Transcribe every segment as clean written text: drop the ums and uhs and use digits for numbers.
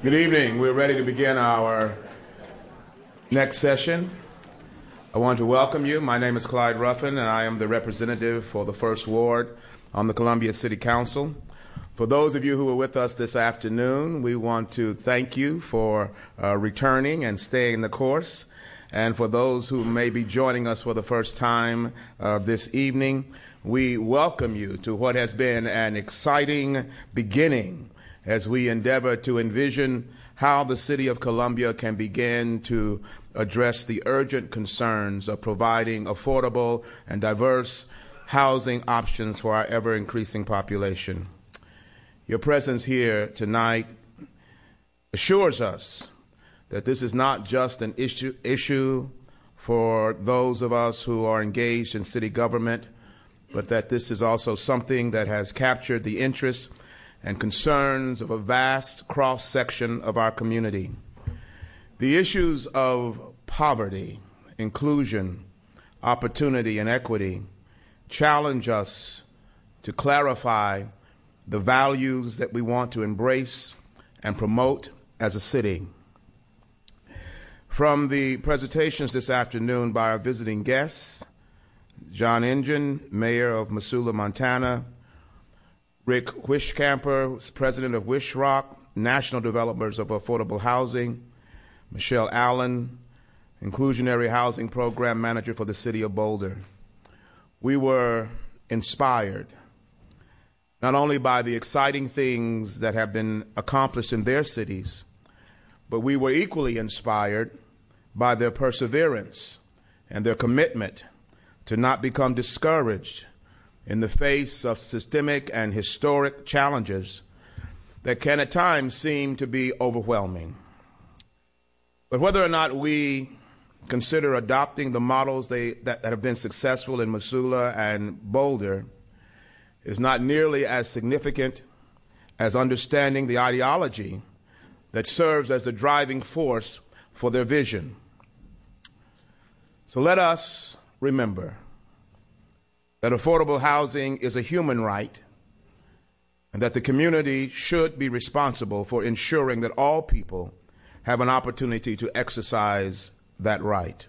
Good evening. We're ready to begin our next session. I want to welcome you. My name is Clyde Ruffin, and I am the representative for the First Ward on the Columbia City Council. For those of you who are with us this afternoon, we want to thank you for returning and staying the course. And for those who may be joining us for the first time this evening, we welcome you to what has been an exciting beginning as we endeavor to envision how the city of Columbia can begin to address the urgent concerns of providing affordable and diverse housing options for our ever-increasing population. Your presence here tonight assures us that this is not just an issue for those of us who are engaged in city government, but that this is also something that has captured the interest and concerns of a vast cross-section of our community. The issues of poverty, inclusion, opportunity, and equity challenge us to clarify the values that we want to embrace and promote as a city. From the presentations this afternoon by our visiting guests, John Engine, Mayor of Missoula, Montana, Rick Wishcamper, President of WishRock, National Developers of Affordable Housing, Michelle Allen, Inclusionary Housing Program Manager for the City of Boulder. We were inspired not only by the exciting things that have been accomplished in their cities, but we were equally inspired by their perseverance and their commitment to not become discouraged in the face of systemic and historic challenges that can at times seem to be overwhelming. But whether or not we consider adopting the models that have been successful in Missoula and Boulder is not nearly as significant as understanding the ideology that serves as the driving force for their vision. So let us remember that affordable housing is a human right, and that the community should be responsible for ensuring that all people have an opportunity to exercise that right.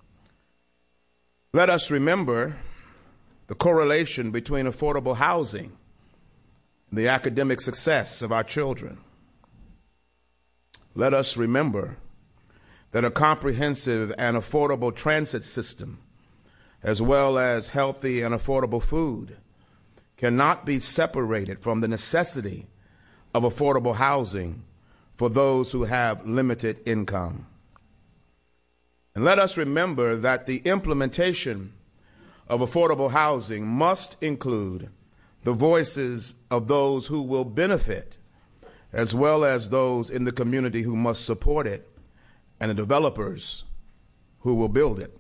Let us remember the correlation between affordable housing and the academic success of our children. Let us remember that a comprehensive and affordable transit system, as well as healthy and affordable food, cannot be separated from the necessity of affordable housing for those who have limited income. And let us remember that the implementation of affordable housing must include the voices of those who will benefit, as well as those in the community who must support it, and the developers who will build it.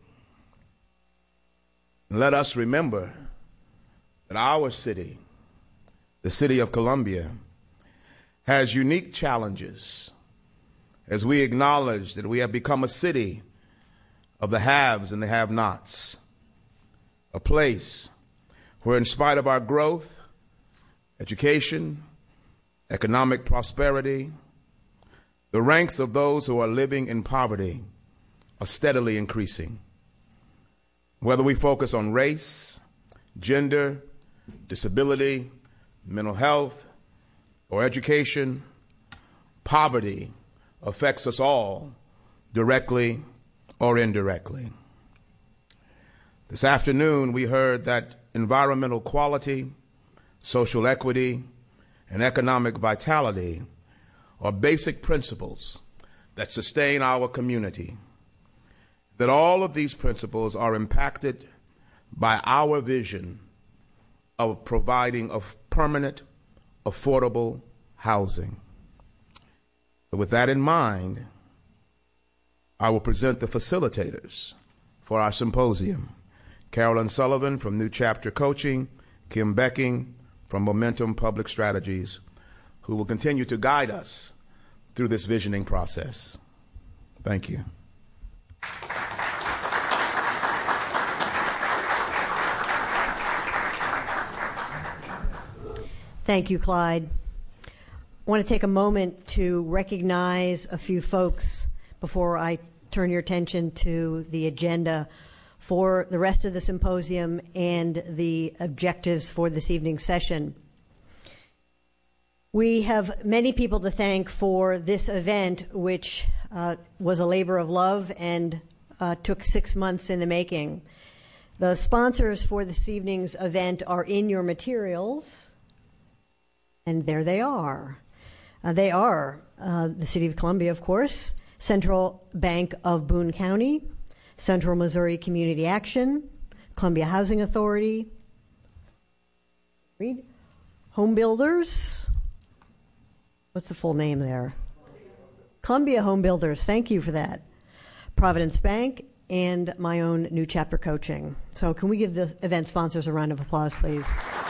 Let us remember that our city, the city of Columbia, has unique challenges as we acknowledge that we have become a city of the haves and the have-nots, a place where, in spite of our growth, education, economic prosperity, the ranks of those who are living in poverty are steadily increasing. Whether we focus on race, gender, disability, mental health, or education, poverty affects us all, directly or indirectly. This afternoon, we heard that environmental quality, social equity, and economic vitality are basic principles that sustain our community, that all of these principles are impacted by our vision of providing permanent, affordable housing. So with that in mind, I will present the facilitators for our symposium. Carolyn Sullivan from New Chapter Coaching, Kim Becking from Momentum Public Strategies, who will continue to guide us through this visioning process. Thank you. Thank you, Clyde. want to take a moment to recognize a few folks before I turn your attention to the agenda for the rest of the symposium and the objectives for this evening's session. We have many people to thank for this event, which was a labor of love and took 6 months in the making. The sponsors for this evening's event are in your materials, and there they are. They are the City of Columbia, of course, Central Bank of Boone County, Central Missouri Community Action, Columbia Housing Authority, Home Builders. What's the full name there? Columbia Home Builders. Thank you for that. Providence Bank, and my own New Chapter Coaching. So can we give the event sponsors a round of applause, please?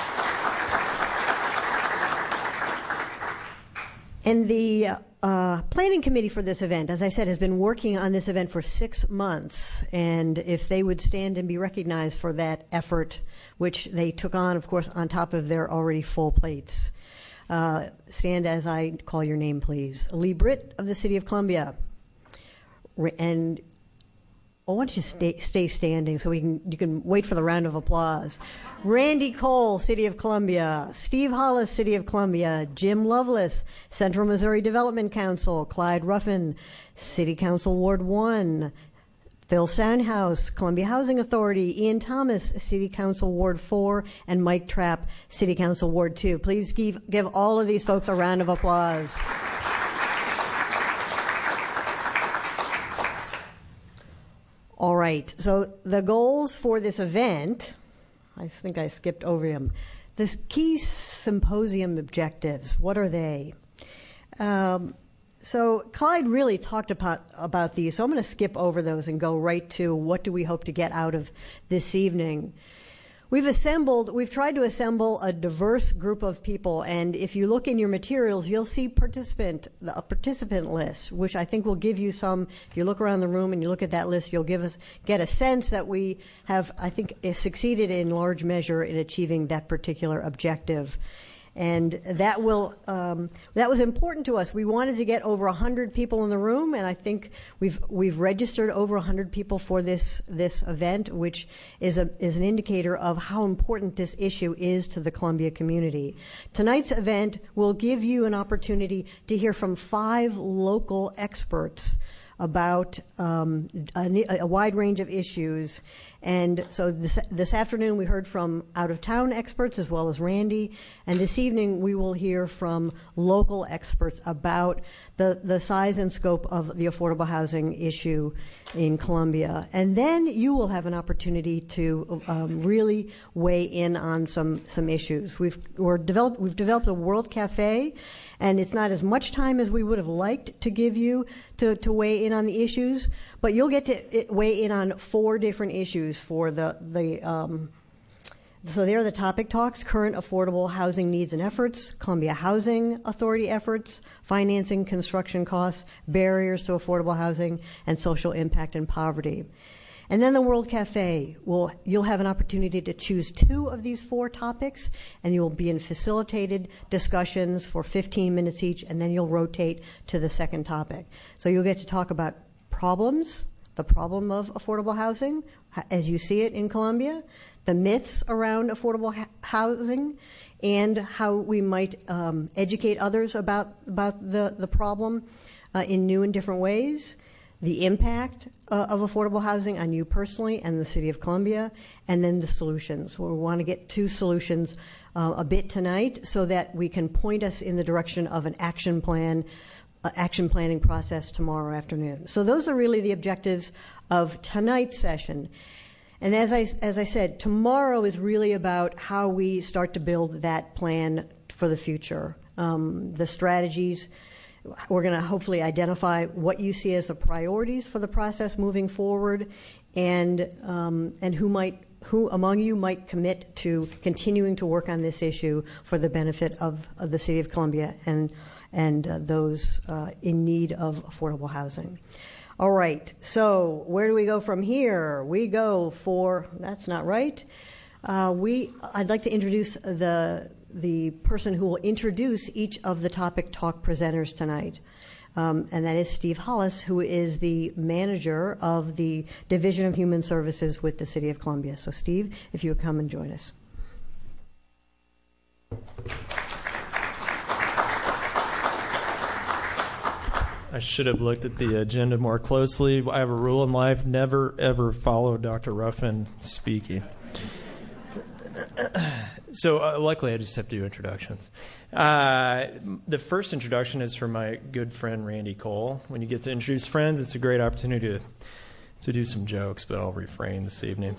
And the planning committee for this event, as I said, has been working on this event for 6 months. And if they would stand and be recognized for that effort, which they took on, of course, on top of their already full plates. Stand as I call your name, please. Lee Britt of the City of Columbia. And why don't you stay standing so you can wait for the round of applause. Randy Cole, City of Columbia. Steve Hollis, City of Columbia. Jim Lovelace, Central Missouri Development Council. Clyde Ruffin, City Council Ward 1. Phil Stonehouse, Columbia Housing Authority. Ian Thomas, City Council Ward 4. And Mike Trapp, City Council Ward 2. Please give all of these folks a round of applause. All right, so the goals for this event, I think I skipped over them. The key symposium objectives, what are they? So Clyde really talked about these, so I'm going to skip over those and go right to what do we hope to get out of this evening. We've tried to assemble a diverse group of people, and if you look in your materials, you'll see a participant list, which I think will give you some. If you look around the room and you look at that list, you'll get a sense that we have, I think, succeeded in large measure in achieving that particular objective. And that was important to us. We wanted to get over 100 people in the room, and I think we've registered over 100 people for this event, which is an indicator of how important this issue is to the Columbia community. Tonight's event will give you an opportunity to hear from 5 local experts about a wide range of issues. And so this afternoon we heard from out-of-town experts as well as Randy, and this evening we will hear from local experts about the size and scope of the affordable housing issue in Columbia. And then you will have an opportunity to really weigh in on some issues. We've developed a World Cafe, and it's not as much time as we would have liked to give you to weigh in on the issues, but you'll get to weigh in on 4 different issues for so they are the topic talks: current affordable housing needs and efforts, Columbia Housing Authority efforts, financing construction costs, barriers to affordable housing, and social impact and poverty. And then the World Cafe, you'll have an opportunity to choose 2 of these 4 topics, and you'll be in facilitated discussions for 15 minutes each, and then you'll rotate to the second topic. So you'll get to talk about problems, the problem of affordable housing as you see it in Columbia, the myths around affordable housing, and how we might educate others about the problem in new and different ways, the impact of affordable housing on you personally and the City of Columbia, and then the solutions. We want to get to solutions a bit tonight so that we can point us in the direction of an action planning process tomorrow afternoon. So those are really the objectives of tonight's session. And as I said, tomorrow is really about how we start to build that plan for the future. The strategies, we're going to hopefully identify what you see as the priorities for the process moving forward, and who among you might commit to continuing to work on this issue for the benefit of the City of Columbia and those in need of affordable housing. All right, so where do we go from here? We go for, that's not right. I'd like to introduce the the person who will introduce each of the topic talk presenters tonight. And that is Steve Hollis, who is the manager of the Division of Human Services with the City of Columbia. So, Steve, if you would come and join us. I should have looked at the agenda more closely. I have a rule in life: never, ever follow Dr. Ruffin speaking. So luckily I just have to do introductions. The first introduction is from my good friend Randy Cole. When you get to introduce friends, it's a great opportunity to do some jokes, but I'll refrain this evening.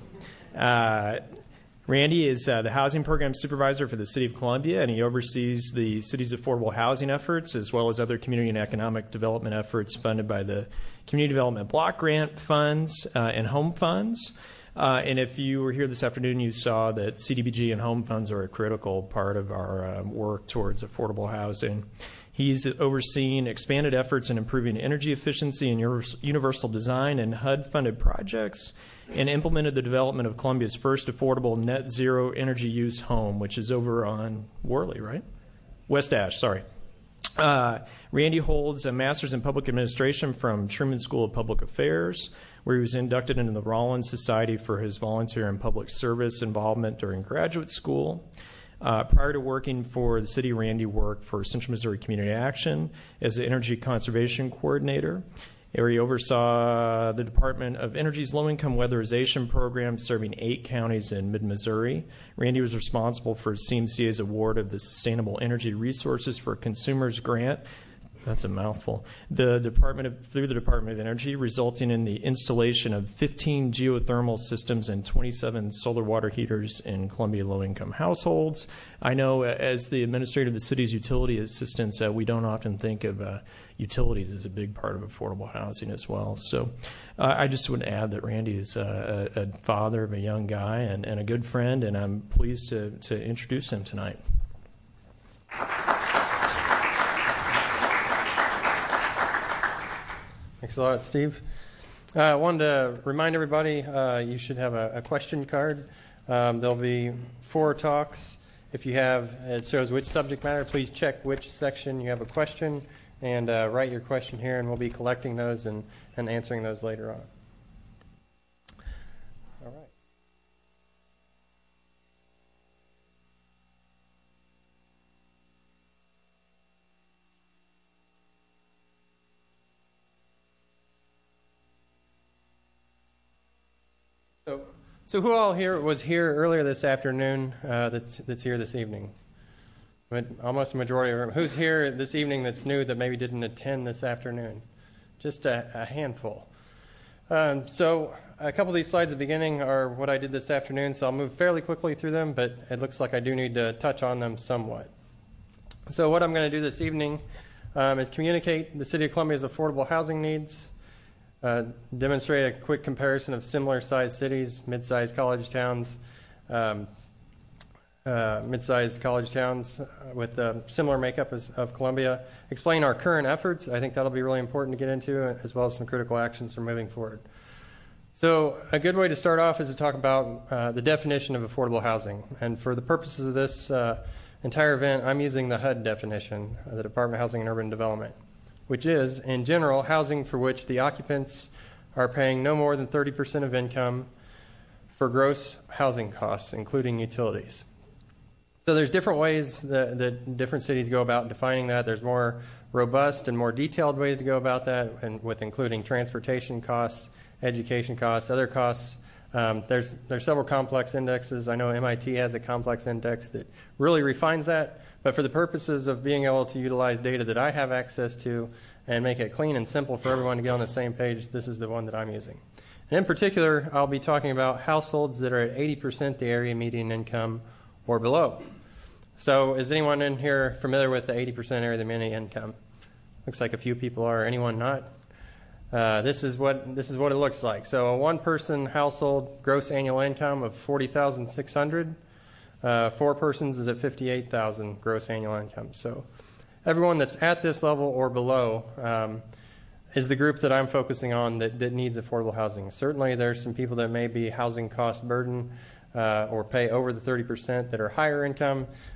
Randy is the housing program supervisor for the City of Columbia, and he oversees the city's affordable housing efforts as well as other community and economic development efforts funded by the Community Development Block Grant funds and home funds. And if you were here this afternoon, you saw that CDBG and home funds are a critical part of our work towards affordable housing. He's overseen expanded efforts in improving energy efficiency and universal design and HUD-funded projects, and implemented the development of Columbia's first affordable net zero energy use home, which is over on Worley, right? West Ash, sorry. Randy holds a master's in public administration from Truman School of Public Affairs, where he was inducted into the Rollins Society for his volunteer and public service involvement during graduate school. Prior to working for the city, Randy worked for Central Missouri Community Action as the Energy Conservation Coordinator, where he oversaw the Department of Energy's low-income weatherization program serving 8 counties in mid-Missouri. Randy was responsible for CMCA's award of the Sustainable Energy Resources for Consumers Grant. That's a mouthful. Through the Department of Energy, resulting in the installation of 15 geothermal systems and 27 solar water heaters in Columbia low-income households. I know as the administrator of the city's utility assistants, we don't often think of utilities as a big part of affordable housing as well. So I just would add that Randy is a father of a young guy and a good friend, and I'm pleased to introduce him tonight. Thanks a lot, Steve. I wanted to remind everybody you should have a question card. There'll be 4 talks. If you have, it shows which subject matter, please check which section you have a question and write your question here, and we'll be collecting those and answering those later on. All right. So who all here was here earlier this afternoon that's here this evening? But almost a majority of them. Who's here this evening that's new that maybe didn't attend this afternoon? Just a handful. So a couple of these slides at the beginning are what I did this afternoon, so I'll move fairly quickly through them, but it looks like I do need to touch on them somewhat. So what I'm going to do this evening is communicate the City of Columbia's affordable housing needs, demonstrate a quick comparison of similar-sized cities, mid-sized college towns, with a similar makeup of Columbia, explain our current efforts. I think that'll be really important to get into, as well as some critical actions for moving forward. So a good way to start off is to talk about the definition of affordable housing. And for the purposes of this entire event, I'm using the HUD definition, the Department of Housing and Urban Development, which is, in general, housing for which the occupants are paying no more than 30% of income for gross housing costs, including utilities. So there's different ways that different cities go about defining that. There's more robust and more detailed ways to go about that, and with including transportation costs, education costs, other costs. There's several complex indexes. I know MIT has a complex index that really refines that. But for the purposes of being able to utilize data that I have access to and make it clean and simple for everyone to get on the same page, this is the one that I'm using. And in particular, I'll be talking about households that are at 80% the area median income or below. So is anyone in here familiar with the 80% area median income? Looks like a few people are. Anyone not? This is what it looks like. So a one-person household gross annual income of $40,600. 4 persons is at $58,000 gross annual income. So everyone that's at this level or below is the group that I'm focusing on that needs affordable housing. Certainly there's some people that may be housing cost burden or pay over the 30% that are higher income.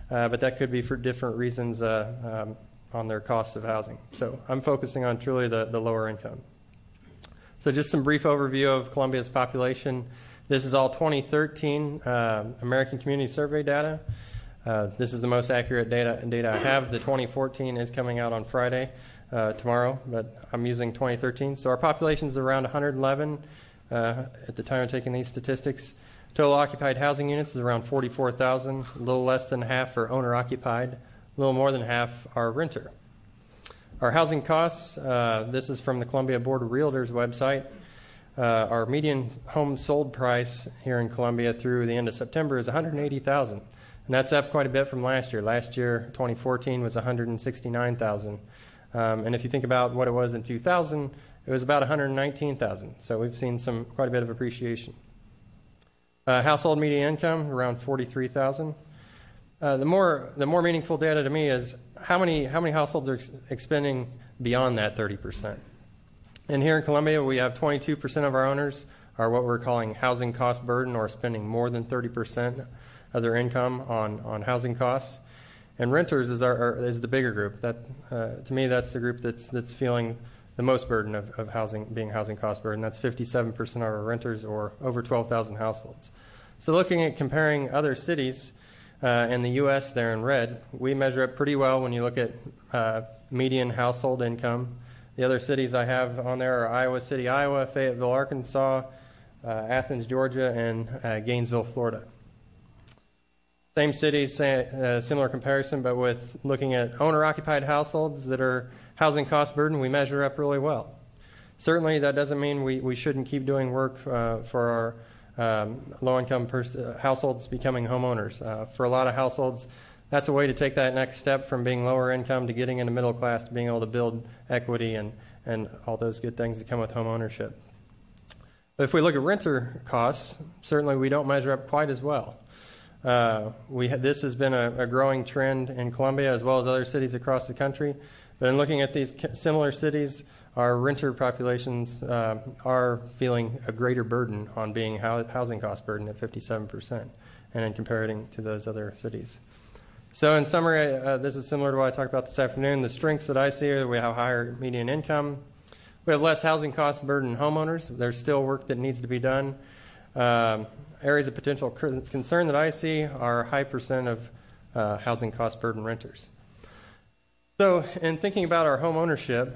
but that could be for different reasons on their cost of housing. So I'm focusing on truly the lower income. So just some brief overview of Columbia's population. This is all 2013 American Community Survey data. This is the most accurate data I have. The 2014 is coming out on Friday, tomorrow, but I'm using 2013. So our population is around 111 at the time of taking these statistics. Total occupied housing units is around 44,000. A little less than half are owner-occupied. A little more than half are renter. Our housing costs, this is from the Columbia Board of Realtors website. Our median home sold price here in Columbia through the end of September is $180,000, and that's up quite a bit from last year. Last year, 2014, was $169,000, and if you think about what it was in 2000, it was about $119,000. So we've seen quite a bit of appreciation. Household median income around $43,000. The more meaningful data to me is how many households are expending beyond that 30%. And here in Columbia, we have 22% of our owners are what we're calling housing cost burden, or spending more than 30% of their income on housing costs. And renters is the bigger group. That to me, that's the group that's feeling the most burden of being housing cost burden. That's 57% of our renters, or over 12,000 households. So looking at comparing other cities in the U.S. there in red, we measure up pretty well when you look at median household income. The other cities I have on there are Iowa City, Iowa, Fayetteville, Arkansas, Athens, Georgia, and Gainesville, Florida. Same cities, similar comparison, but with looking at owner-occupied households that are housing cost burden, we measure up really well. Certainly, that doesn't mean we shouldn't keep doing work for our low-income households becoming homeowners. For a lot of households, that's a way to take that next step from being lower income to getting into middle class, to being able to build equity and all those good things that come with home ownership. But if we look at renter costs, certainly we don't measure up quite as well. This has been a growing trend in Columbia as well as other cities across the country. But in looking at these similar cities, our renter populations are feeling a greater burden on being housing cost burden at 57%, and in comparing to those other cities. So in summary, this is similar to what I talked about this afternoon. The strengths that I see are we have higher median income. We have less housing cost burden homeowners. There's still work that needs to be done. Areas of potential concern that I see are a high percent of housing cost burden renters. So in thinking about our home ownership,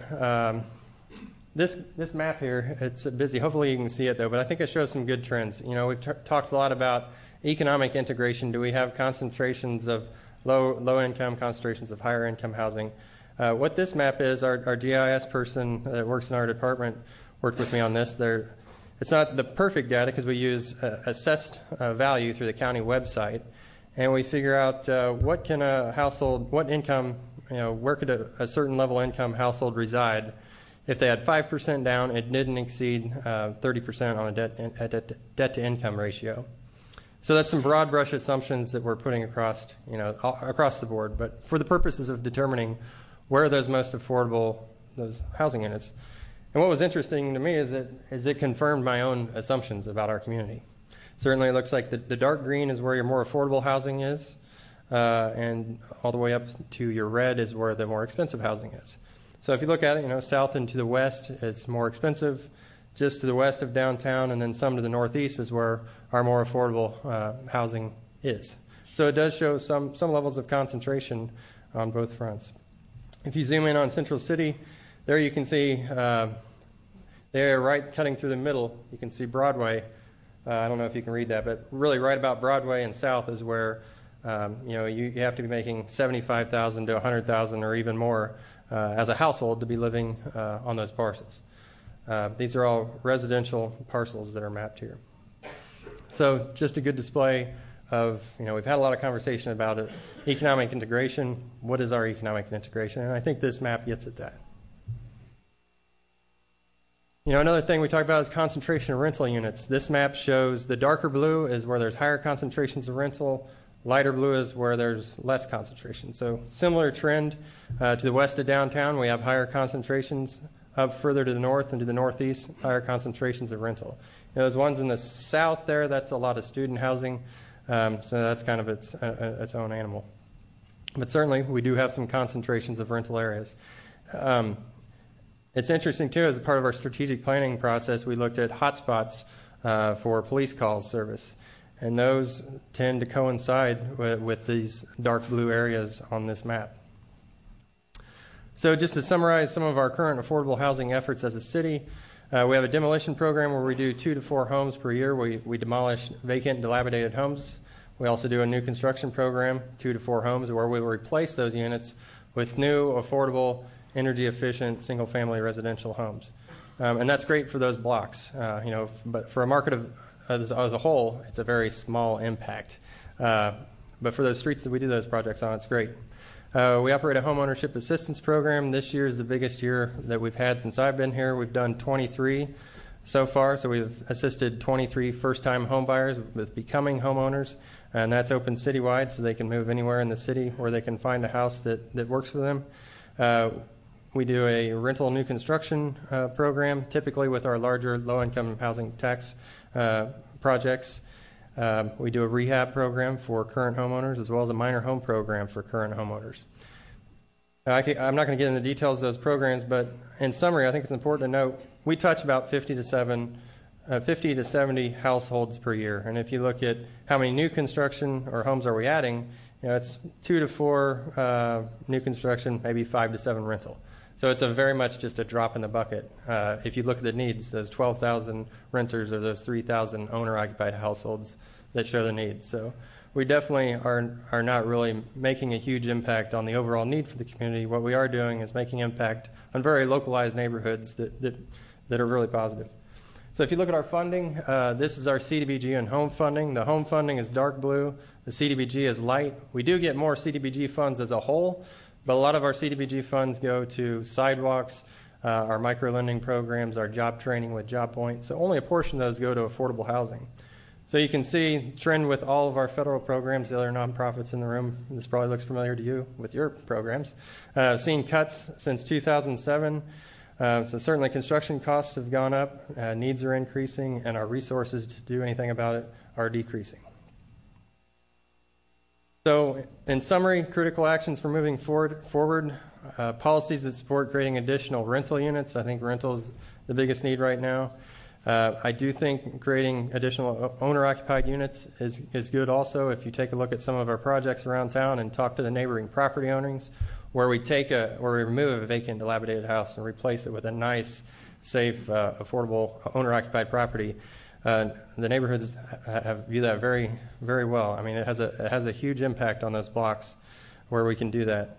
this map here, it's busy. Hopefully you can see it, though, but I think it shows some good trends. You know, we've talked a lot about economic integration. Do we have concentrations of low income, concentrations of higher income housing? What this map is, our GIS person that works in our department worked with me on this. It's not the perfect data because we use assessed value through the county website, and we figure out what income, where could a certain level income household reside if they had 5% down, it didn't exceed 30% on a debt to income ratio. So that's some broad brush assumptions that we're putting across the board, but for the purposes of determining where are those most affordable, those housing units. And what was interesting to me is it confirmed my own assumptions about our community. Certainly it looks like the dark green is where your more affordable housing is, and all the way up to your red is where the more expensive housing is. So if you look at it, south and to the west, it's more expensive. Just to the west of downtown, and then some to the northeast is where our more affordable housing is. So it does show some levels of concentration on both fronts. If you zoom in on Central City, there you can see there, right cutting through the middle, you can see Broadway. I don't know if you can read that, but really right about Broadway and south is where you have to be making $75,000 to $100,000 or even more as a household to be living on those parcels. These are all residential parcels that are mapped here. So just a good display of, we've had a lot of conversation about it. Economic integration. What is our economic integration? And I think this map gets at that. Another thing we talk about is concentration of rental units. This map shows the darker blue is where there's higher concentrations of rental. Lighter blue is where there's less concentration. So similar trend to the west of downtown. We have higher concentrations. Up further to the north and to the northeast, higher concentrations of rental. Those ones in the south there, that's a lot of student housing. So that's kind of its own animal. But certainly, we do have some concentrations of rental areas. It's interesting, too, as a part of our strategic planning process, we looked at hotspots for police calls service. And those tend to coincide with these dark blue areas on this map. So just to summarize some of our current affordable housing efforts as a city, we have a demolition program where we do 2 to 4 homes per year. We demolish vacant and dilapidated homes. We also do a new construction program, 2 to 4 homes, where we will replace those units with new, affordable, energy-efficient, single-family residential homes. And that's great for those blocks. But for a market as a whole, it's a very small impact. But for those streets that we do those projects on, it's great. We operate a homeownership assistance program. This year is the biggest year that we've had since I've been here. We've done 23 so far, so we've assisted 23 first-time homebuyers with becoming homeowners, and that's open citywide, so they can move anywhere in the city where they can find a house that works for them. We do a rental new construction program, typically with our larger low-income housing tax projects. We do a rehab program for current homeowners, as well as a minor home program for current homeowners. I'm not going to get into the details of those programs, but in summary, I think it's important to note we touch about 50 to 70 households per year. And if you look at how many new construction or homes are we adding, it's 2 to 4 new construction, maybe 5 to 7 rental. So it's very much just a drop in the bucket. If you look at the needs, those 12,000 renters or those 3,000 owner-occupied households that show the need. So we definitely are not really making a huge impact on the overall need for the community. What we are doing is making impact on very localized neighborhoods that are really positive. So if you look at our funding, this is our CDBG and home funding. The home funding is dark blue. The CDBG is light. We do get more CDBG funds as a whole, but a lot of our CDBG funds go to sidewalks, our micro-lending programs, our job training with JobPoint. So only a portion of those go to affordable housing. So you can see trend with all of our federal programs, the other nonprofits in the room. This probably looks familiar to you with your programs. Seen cuts since 2007. So certainly construction costs have gone up, needs are increasing, and our resources to do anything about it are decreasing. So in summary, critical actions for moving forward, policies that support creating additional rental units. I think rental is the biggest need right now. I do think creating additional owner-occupied units is good also. If you take a look at some of our projects around town and talk to the neighboring property owners, where we remove a vacant, dilapidated house and replace it with a nice, safe, affordable owner-occupied property, the neighborhoods view that very, very well. I mean, it has a huge impact on those blocks where we can do that.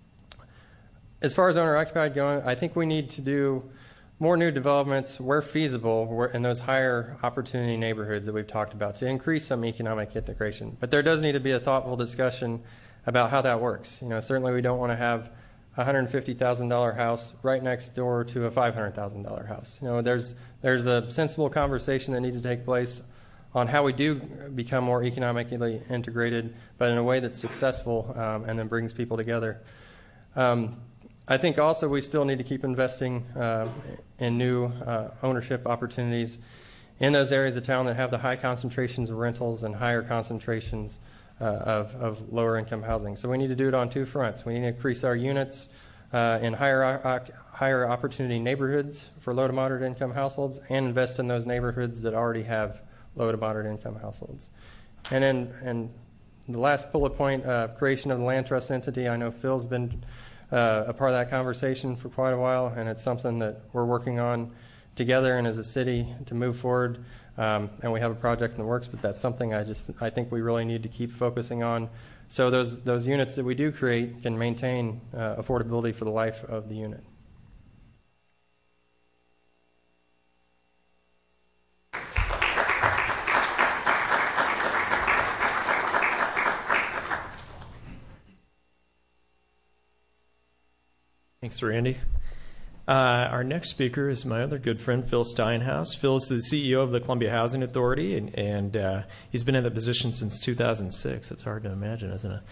As far as owner-occupied going, I think we need to do more new developments where feasible in those higher opportunity neighborhoods that we've talked about to increase some economic integration. But there does need to be a thoughtful discussion about how that works. Certainly we don't want to have a $150,000 house right next door to a $500,000 house. There's a sensible conversation that needs to take place on how we do become more economically integrated, but in a way that's successful and then brings people together. I think also we still need to keep investing in new ownership opportunities in those areas of town that have the high concentrations of rentals and higher concentrations of lower income housing. So we need to do it on 2 fronts. We need to increase our units in higher opportunity neighborhoods for low to moderate income households and invest in those neighborhoods that already have low to moderate income households. And then the last bullet point, creation of the land trust entity. I know Phil's been a part of that conversation for quite a while, and it's something that we're working on together and as a city to move forward. And we have a project in the works, but that's something I think we really need to keep focusing on, so those units that we do create can maintain affordability for the life of the unit. Thanks, Randy. Our next speaker is my other good friend, Phil Steinhaus. Phil is the CEO of the Columbia Housing Authority, and he's been in that position since 2006. It's hard to imagine, isn't it?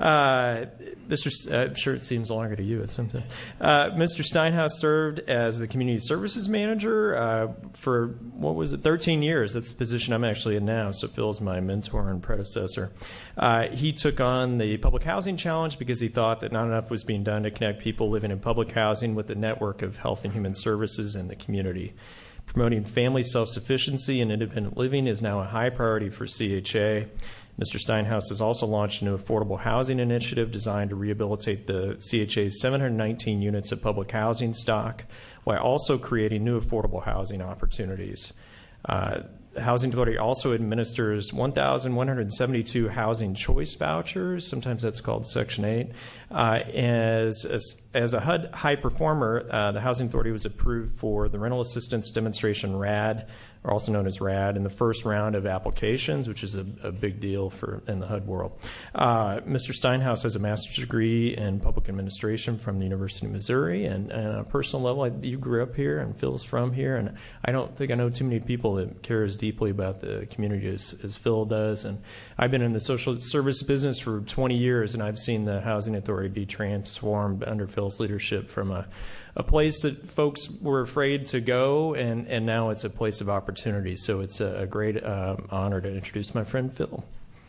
I'm sure it seems longer to you at some time. Mr. Steinhaus served as the Community Services Manager for, 13 years. That's the position I'm actually in now, so Phil's my mentor and predecessor. He took on the Public Housing Challenge because he thought that not enough was being done to connect people living in public housing with the network of health and human services in the community. Promoting family self-sufficiency and independent living is now a high priority for CHA. Mr. Steinhaus has also launched a new affordable housing initiative designed to rehabilitate the CHA's 719 units of public housing stock while also creating new affordable housing opportunities. The Housing Authority also administers 1,172 housing choice vouchers. Sometimes that's called Section 8. As a HUD high performer, the Housing Authority was approved for the Rental Assistance Demonstration RAD, or also known as RAD, in the first round of applications, which is a big deal in the HUD world. Mr. Steinhaus has a master's degree in public administration from the University of Missouri, and on a personal level, you grew up here, and Phil's from here, and I don't think I know too many people that care as deeply about the community as Phil does. And I've been in the social service business for 20 years, and I've seen the Housing Authority be transformed under Phil's leadership from a place that folks were afraid to go, and now it's a place of opportunity. So it's a great honor to introduce my friend Phil.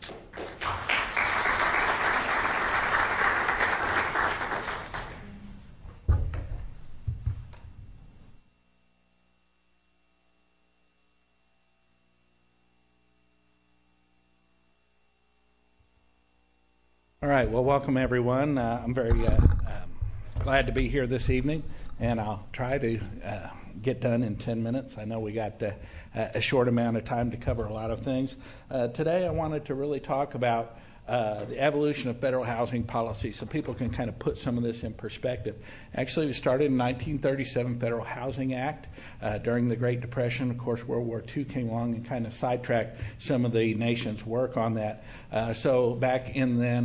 All right, well, welcome everyone. I'm very glad to be here this evening, and I'll try to get done in 10 minutes. I know we got a short amount of time to cover a lot of things. Today I wanted to really talk about the evolution of federal housing policy so people can kind of put some of this in perspective. Actually, it started in 1937 Federal Housing Act during the Great Depression. Of course, World War II came along and kind of sidetracked some of the nation's work on that. So back in the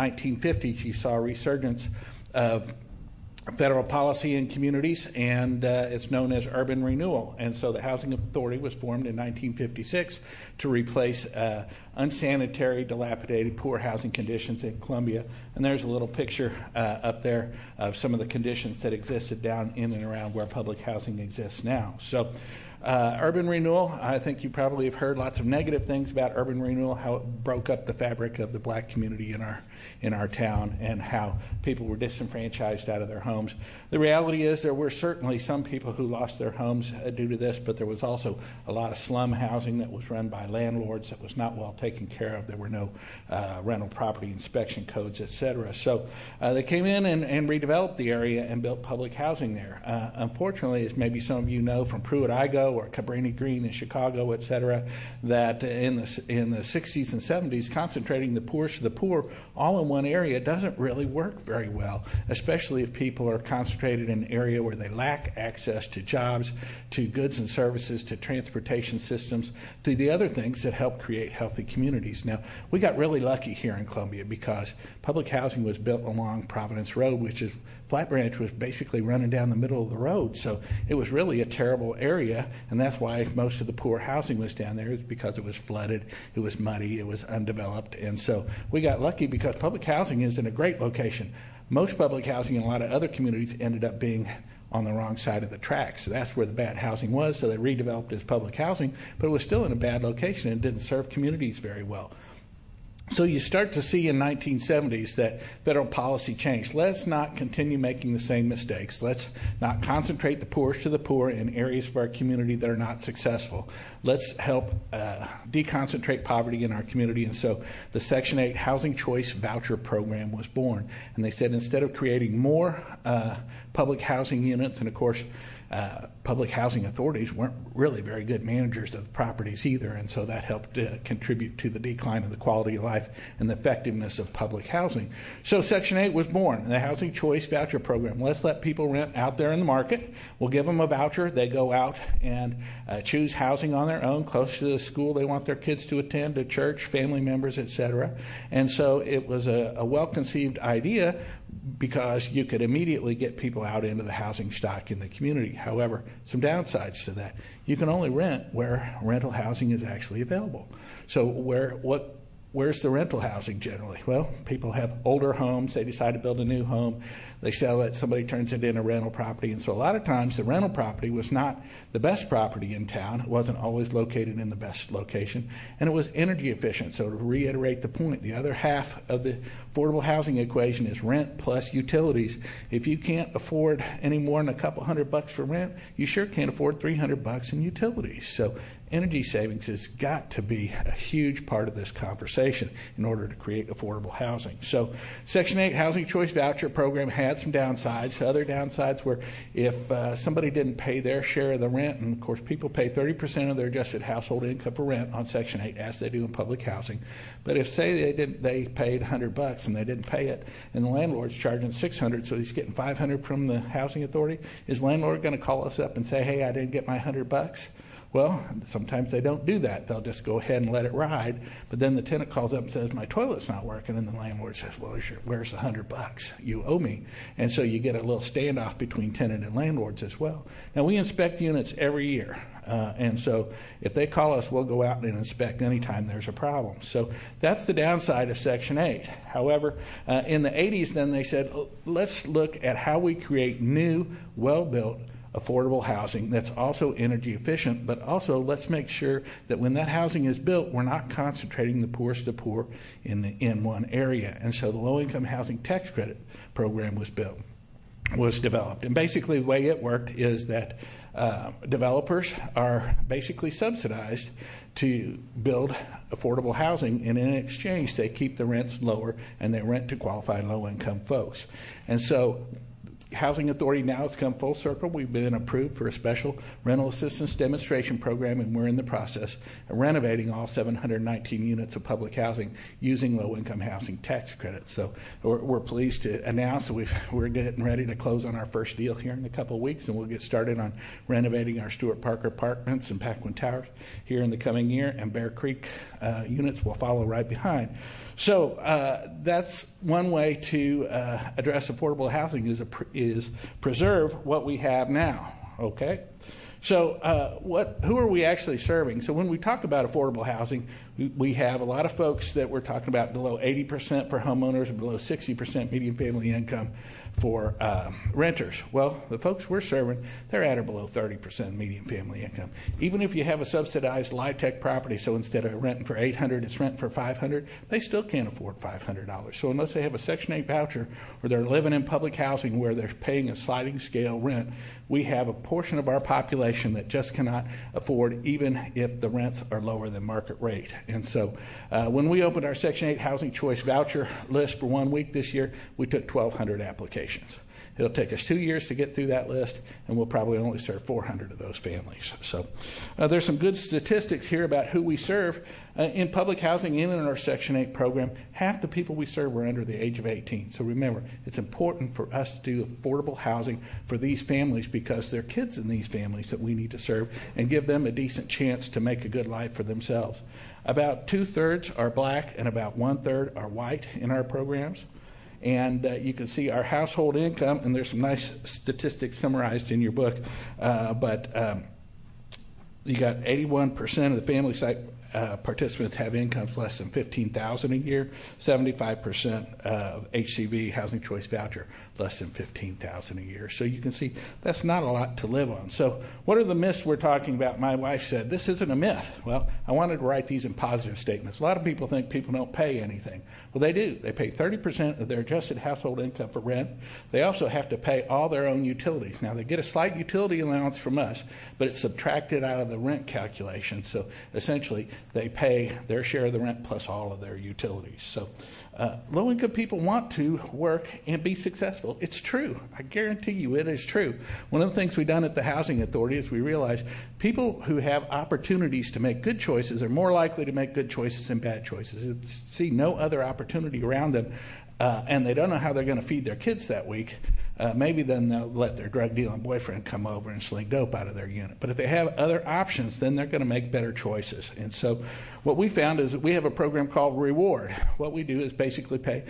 1950s, you saw a resurgence of federal policy in communities, and it's known as urban renewal. And so the Housing Authority was formed in 1956 to replace unsanitary, dilapidated, poor housing conditions in Columbia. And there's a little picture up there of some of the conditions that existed down in and around where public housing exists now. So urban renewal, I think you probably have heard lots of negative things about urban renewal, how it broke up the fabric of the black community in our town, and how people were disenfranchised out of their homes. The reality is there were certainly some people who lost their homes due to this, but there was also a lot of slum housing that was run by landlords that was not well taken care of. There were no rental property inspection codes, etc. So they came in and redeveloped the area and built public housing there. Unfortunately, as maybe some of you know from Pruitt-Igoe or Cabrini Green in Chicago, etc., that in the 60s and 70s, concentrating the poorest of the poor all in one area doesn't really work very well, especially if people are concentrated in an area where they lack access to jobs, to goods and services, to transportation systems, to the other things that help create healthy communities. Now, we got really lucky here in Columbia because public housing was built along Providence Road, which is Flat Branch was basically running down the middle of the road. So it was really a terrible area, and that's why most of the poor housing was down there, is because it was flooded, it was muddy, it was undeveloped. And so we got lucky because public housing is in a great location. Most public housing in a lot of other communities ended up being on the wrong side of the tracks. So that's where the bad housing was, so they redeveloped as public housing, but it was still in a bad location and didn't serve communities very well. So you start to see in 1970s that federal policy changed. Let's not continue making the same mistakes. Let's not concentrate the poorest of the poor in areas of our community that are not successful. Let's help deconcentrate poverty in our community. And so the Section 8 Housing Choice Voucher Program was born. And they said instead of creating more public housing units, and of course public housing authorities weren't really very good managers of the properties either, and so that helped contribute to the decline of the quality of life and the effectiveness of public housing. So Section 8 was born, the Housing Choice Voucher Program. Let's let people rent out there in the market. We'll give them a voucher. They go out and choose housing on their own, close to the school they want their kids to attend, to church, family members, etc. And so it was a well-conceived idea, because you could immediately get people out into the housing stock in the community. However, some downsides to that. You can only rent where rental housing is actually available. So where's the rental housing generally? Well, people have older homes. They decide to build a new home. They sell it. Somebody turns it into rental property. And so a lot of times the rental property was not the best property in town. It wasn't always located in the best location. And it was energy efficient. So to reiterate the point, the other half of the affordable housing equation is rent plus utilities. If you can't afford any more than a couple $100 for rent, you sure can't afford $300 in utilities. So energy savings has got to be a huge part of this conversation in order to create affordable housing. So Section 8 Housing Choice Voucher Program had some downsides. Other downsides were if somebody didn't pay their share of the rent, and of course people pay 30% of their adjusted household income for rent on Section 8 as they do in public housing. But if say they paid $100 and they didn't pay it, and the landlord's charging $600, so he's getting $500 from the housing authority, is the landlord going to call us up and say, hey, I didn't get my $100? Well, sometimes they don't do that. They'll just go ahead and let it ride. But then the tenant calls up and says, my toilet's not working. And the landlord says, well, where's the $100 you owe me? And so you get a little standoff between tenant and landlords as well. Now, we inspect units every year. And so if they call us, we'll go out and inspect anytime there's a problem. So that's the downside of Section 8. However, in the 80s, then they said, let's look at how we create new, well-built, affordable housing that's also energy efficient, but also let's make sure that when that housing is built, we're not concentrating the poorest of poor in one area. And so the low-income housing tax credit program was developed. And basically the way it worked is that developers are basically subsidized to build affordable housing, and in exchange they keep the rents lower and they rent to qualified low-income folks. And so Housing Authority now has come full circle. We've been approved for a special rental assistance demonstration program, and we're in the process of renovating all 719 units of public housing using low-income housing tax credits. So we're pleased to announce that we're getting ready to close on our first deal here in a couple of weeks, and we'll get started on renovating our Stuart Parker Apartments and Paquin Towers here in the coming year, and Bear Creek units will follow right behind. So that's one way to address affordable housing is preserve what we have now. Okay, so who are we actually serving? So when we talk about affordable housing, we have a lot of folks that we're talking about below 80% for homeowners and below 60% median family income for renters. Well, the folks we're serving, they're at or below 30% median family income. Even if you have a subsidized LIHTC property, so instead of renting for $800, it's renting for $500, they still can't afford $500. So unless they have a Section 8 voucher or they're living in public housing where they're paying a sliding scale rent, we have a portion of our population that just cannot afford even if the rents are lower than market rate. And so when we opened our Section 8 Housing Choice Voucher list for 1 week this year, we took 1,200 applications. It'll take us 2 years to get through that list, and we'll probably only serve 400 of those families. So there's some good statistics here about who we serve. In public housing and in our Section 8 program, half the people we serve are under the age of 18. So remember, it's important for us to do affordable housing for these families because they're kids in these families that we need to serve and give them a decent chance to make a good life for themselves. About 2/3 are black and about 1/3 are white in our programs. And you can see our household income, and there's some nice statistics summarized in your book, but you got 81% of the family site participants have incomes less than $15,000 a year, 75% of HCV, Housing Choice Voucher, less than $15,000 a year. So you can see that's not a lot to live on. So what are the myths we're talking about? My wife said, this isn't a myth. Well, I wanted to write these in positive statements. A lot of people think people don't pay anything. Well, they do. They pay 30% of their adjusted household income for rent. They also have to pay all their own utilities. Now, they get a slight utility allowance from us, but it's subtracted out of the rent calculation. So essentially, they pay their share of the rent plus all of their utilities. So low-income people want to work and be successful. It's true. I guarantee you it is true. One of the things we've done at the Housing Authority is we realize people who have opportunities to make good choices are more likely to make good choices than bad choices. They see no other opportunity around them, and they don't know how they're going to feed their kids that week. maybe then they'll let their drug dealing boyfriend come over and sling dope out of their unit. But if they have other options, then they're going to make better choices. And so what we found is that we have a program called Reward. What we do is basically pay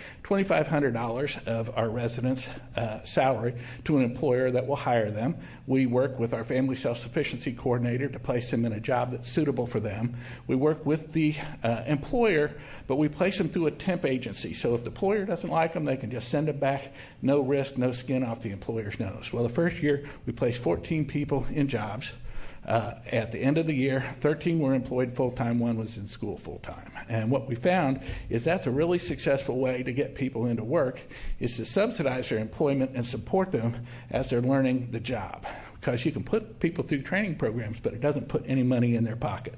$2,500 of our residents' salary to an employer that will hire them. We work with our family self-sufficiency coordinator to place them in a job that's suitable for them. We work with the employer, but we place them through a temp agency. So if the employer doesn't like them, they can just send them back, no risk, no skin off the employer's nose. Well, the first year, we placed 14 people in jobs. At the end of the year, 13 were employed full-time, 1 was in school full-time. And what we found is that's a really successful way to get people into work, is to subsidize their employment and support them as they're learning the job. Because you can put people through training programs, but it doesn't put any money in their pocket.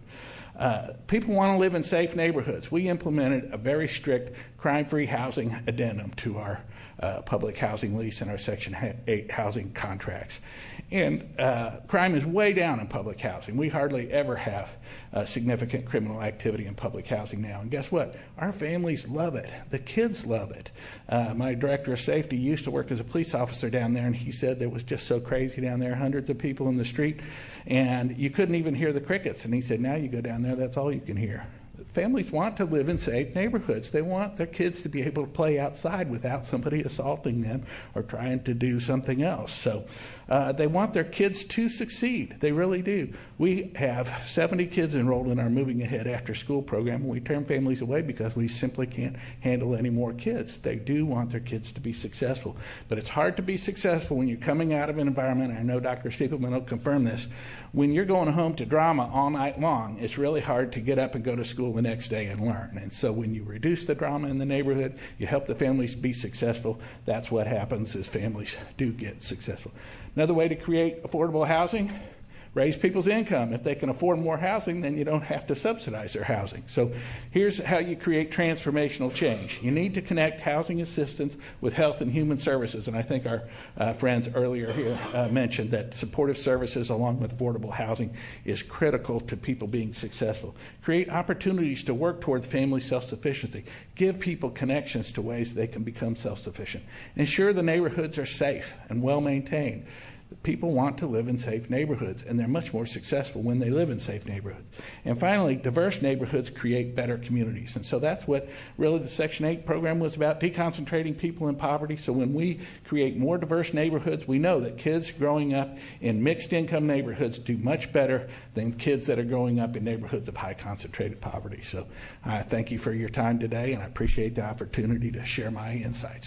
People want to live in safe neighborhoods. We implemented a very strict crime-free housing addendum to our public housing lease and our Section 8 housing contracts. And crime is way down in public housing. We hardly ever have significant criminal activity in public housing now. And guess what? Our families love it. The kids love it. My director of safety used to work as a police officer down there, and he said it was just so crazy down there, hundreds of people in the street, and you couldn't even hear the crickets. And he said, now you go down there, that's all you can hear. Families want to live in safe neighborhoods. They want their kids to be able to play outside without somebody assaulting them or trying to do something else. So they want their kids to succeed. They really do. We have 70 kids enrolled in our Moving Ahead After School program, and we turn families away because we simply can't handle any more kids. They do want their kids to be successful. But it's hard to be successful when you're coming out of an environment, and I know Dr. Stiepelman will confirm this, when you're going home to drama all night long, it's really hard to get up and go to school the next day and learn. And so when you reduce the drama in the neighborhood, you help the families be successful. That's what happens is families do get successful. Another way to create affordable housing, raise people's income. If they can afford more housing, then you don't have to subsidize their housing. So here's how you create transformational change. You need to connect housing assistance with health and human services. And I think our friends earlier here mentioned that supportive services along with affordable housing is critical to people being successful. Create opportunities to work towards family self-sufficiency. Give people connections to ways they can become self-sufficient. Ensure the neighborhoods are safe and well-maintained. People want to live in safe neighborhoods, and they're much more successful when they live in safe neighborhoods. And finally, diverse neighborhoods create better communities. And so that's what really the Section 8 program was about, deconcentrating people in poverty. So when we create more diverse neighborhoods, we know that kids growing up in mixed income neighborhoods do much better than kids that are growing up in neighborhoods of high concentrated poverty. So I thank you for your time today, and I appreciate the opportunity to share my insights.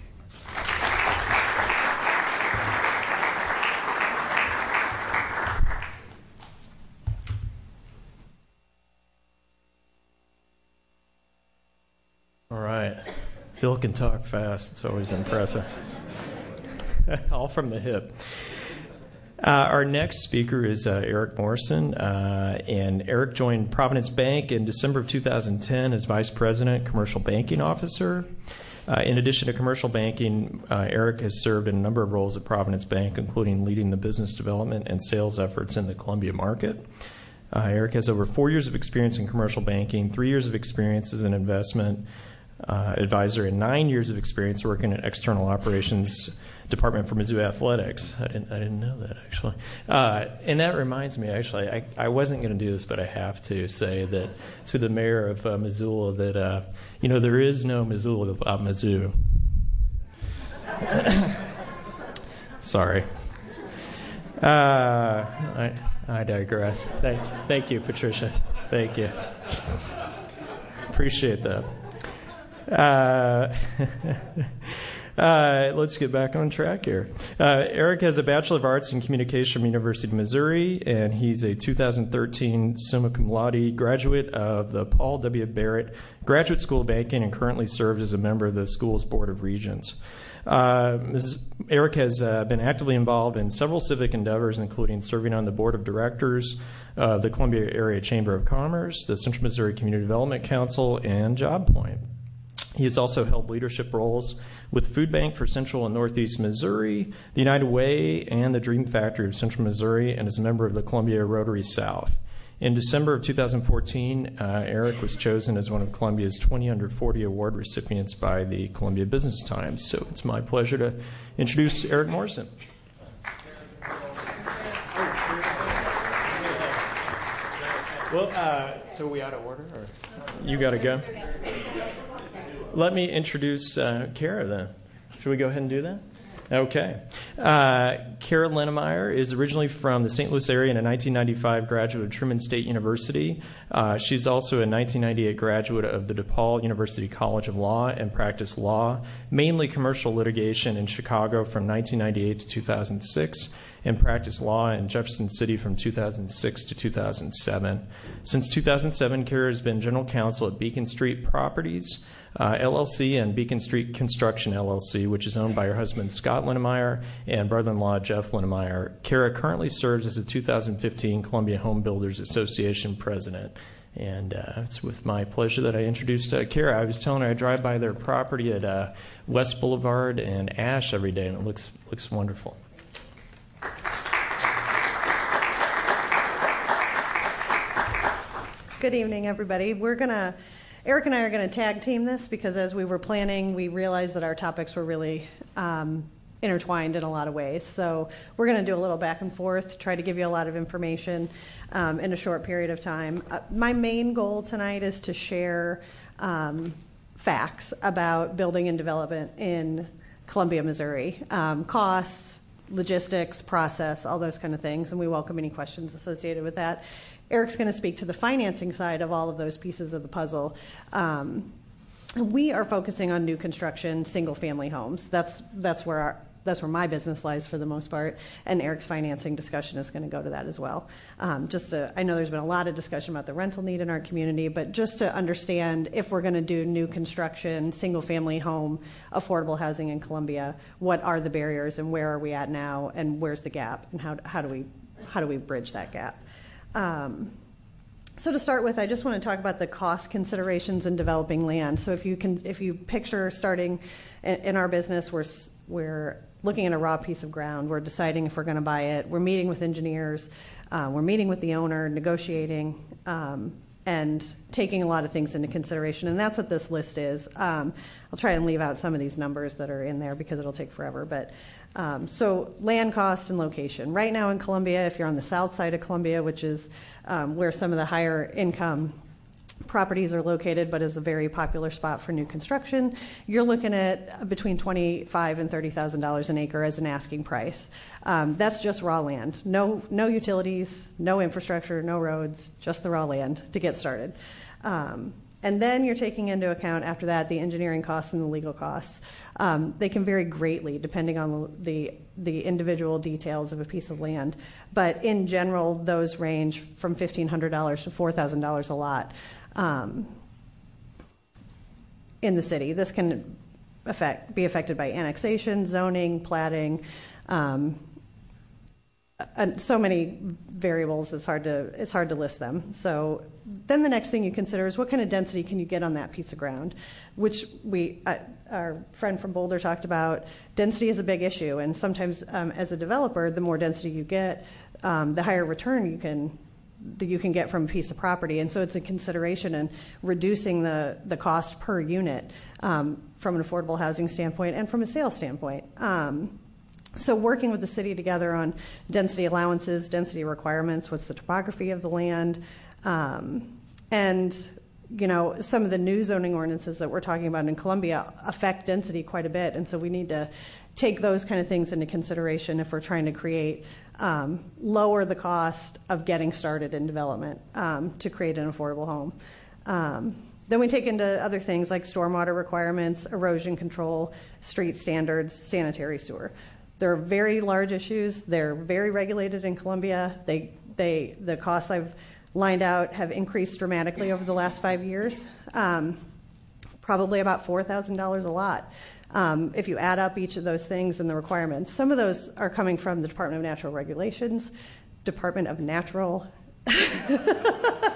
All right. Phil can talk fast. It's always impressive. All from the hip. Our next speaker is Eric Morrison, and Eric joined Providence Bank in December of 2010 as Vice President, Commercial Banking Officer. In addition to commercial banking, Eric has served in a number of roles at Providence Bank, including leading the business development and sales efforts in the Columbia market. Eric has over 4 years of experience in commercial banking, 3 years of experience as an investment advisor, and 9 years of experience working in external operations department for Mizzou Athletics. I didn't know that, actually. And that reminds me, actually, I wasn't going to do this, but I have to say that to the mayor of Missoula that, there is no Missoula without Mizzou. Sorry. I digress. Thank you, Patricia. Thank you. Appreciate that. Let's get back on track here. Eric has a Bachelor of Arts in Communication from University of Missouri, and he's a 2013 summa cum laude graduate of the Paul W. Barrett Graduate School of Banking and currently serves as a member of the school's Board of Regents. Eric has been actively involved in several civic endeavors, including serving on the Board of Directors of the Columbia Area Chamber of Commerce, the Central Missouri Community Development Council, and JobPoint. He has also held leadership roles with Food Bank for Central and Northeast Missouri, the United Way, and the Dream Factory of Central Missouri, and is a member of the Columbia Rotary South. In December of 2014, Eric was chosen as one of Columbia's 20 Under 40 award recipients by the Columbia Business Times. So it's my pleasure to introduce Eric Morrison. Well, so we out of order, or you got to go? Let me introduce Kara then. Should we go ahead and do that? Okay. Kara Linnemeyer is originally from the St. Louis area and a 1995 graduate of Truman State University. She's also a 1998 graduate of the DePaul University College of Law and practiced law, mainly commercial litigation in Chicago from 1998 to 2006, and practiced law in Jefferson City from 2006 to 2007. Since 2007, Kara has been general counsel at Beacon Street Properties, LLC, and Beacon Street Construction, LLC, which is owned by her husband, Scott Linnemeyer, and brother-in-law, Jeff Linnemeyer. Kara currently serves as the 2015 Columbia Home Builders Association president. And it's with my pleasure that I introduced Kara. I was telling her I drive by their property at West Boulevard and Ash every day, and it looks wonderful. Good evening, everybody. Eric and I are going to tag team this because as we were planning, we realized that our topics were really intertwined in a lot of ways. So we're going to do a little back and forth, try to give you a lot of information in a short period of time. My main goal tonight is to share facts about building and development in Columbia, Missouri. Costs, logistics, process, all those kind of things, and we welcome any questions associated with that. Eric's going to speak to the financing side of all of those pieces of the puzzle. We are focusing on new construction, single-family homes. That's where my business lies for the most part, and Eric's financing discussion is going to go to that as well. I know there's been a lot of discussion about the rental need in our community, but just to understand if we're going to do new construction, single-family home, affordable housing in Columbia, what are the barriers and where are we at now, and where's the gap, and how do we bridge that gap? So to start with, I just want to talk about the cost considerations in developing land. So if you picture starting in our business, we're looking at a raw piece of ground. We're deciding if we're going to buy it. We're meeting with engineers. We're meeting with the owner, negotiating, and taking a lot of things into consideration. And that's what this list is. I'll try and leave out some of these numbers that are in there because it'll take forever. But so land cost and location. Right now in Columbia, if you're on the south side of Columbia, which is where some of the higher income properties are located, but is a very popular spot for new construction, you're looking at between $25,000 and $30,000 an acre as an asking price. That's just raw land. No utilities, no infrastructure, no roads, just the raw land to get started. And then you're taking into account after that the engineering costs and the legal costs. They can vary greatly depending on the individual details of a piece of land. But in general, those range from $1,500 to $4,000 a lot in the city. This can be affected by annexation, zoning, platting, and so many variables, it's hard to list them. So then the next thing you consider is what kind of density can you get on that piece of ground, which our friend from Boulder talked about. Density is a big issue, and sometimes as a developer, the more density you get, the higher return you can get from a piece of property. And so it's a consideration in reducing the cost per unit from an affordable housing standpoint and from a sales standpoint. So working with the city together on density allowances, density requirements, what's the topography of the land, and some of the new zoning ordinances that we're talking about in Columbia affect density quite a bit, and so we need to take those kind of things into consideration if we're trying to create lower the cost of getting started in development to create an affordable home. Then we take into other things like stormwater requirements, erosion control, street standards, sanitary sewer. They're very large issues. They're very regulated in Columbia. The costs I've lined out have increased dramatically over the last 5 years, probably about $4,000 a lot. If you add up each of those things and the requirements, some of those are coming from the Department of Natural Regulations, Department of Natural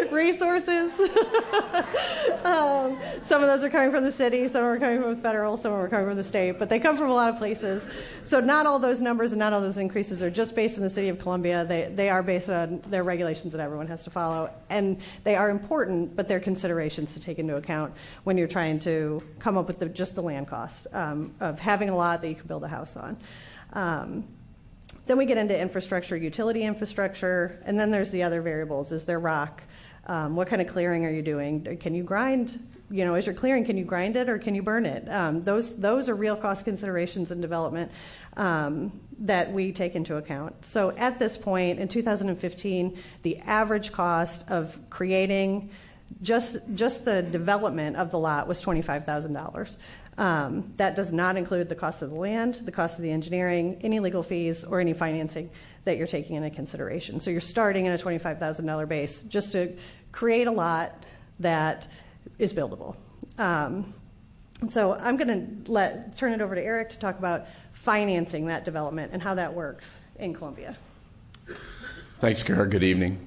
resources. Some of those are coming from the city, some are coming from the federal, some are coming from the state, but they come from a lot of places. So not all those numbers and not all those increases are just based in the city of Columbia. They are based on their regulations that everyone has to follow. And they are important, but they're considerations to take into account when you're trying to come up with just the land cost of having a lot that you can build a house on. Then we get into infrastructure, utility infrastructure, and then there's the other variables. Is there rock? What kind of clearing are you doing? Can you grind? As you're clearing, can you grind it or can you burn it? Those are real cost considerations in development that we take into account. So at this point, in 2015, the average cost of creating just the development of the lot was $25,000. That does not include the cost of the land, the cost of the engineering, any legal fees, or any financing that you're taking into consideration. So you're starting at a $25,000 base just to create a lot that is buildable. So I'm going to turn it over to Eric to talk about financing that development and how that works in Columbia. Thanks, Kara. Good evening.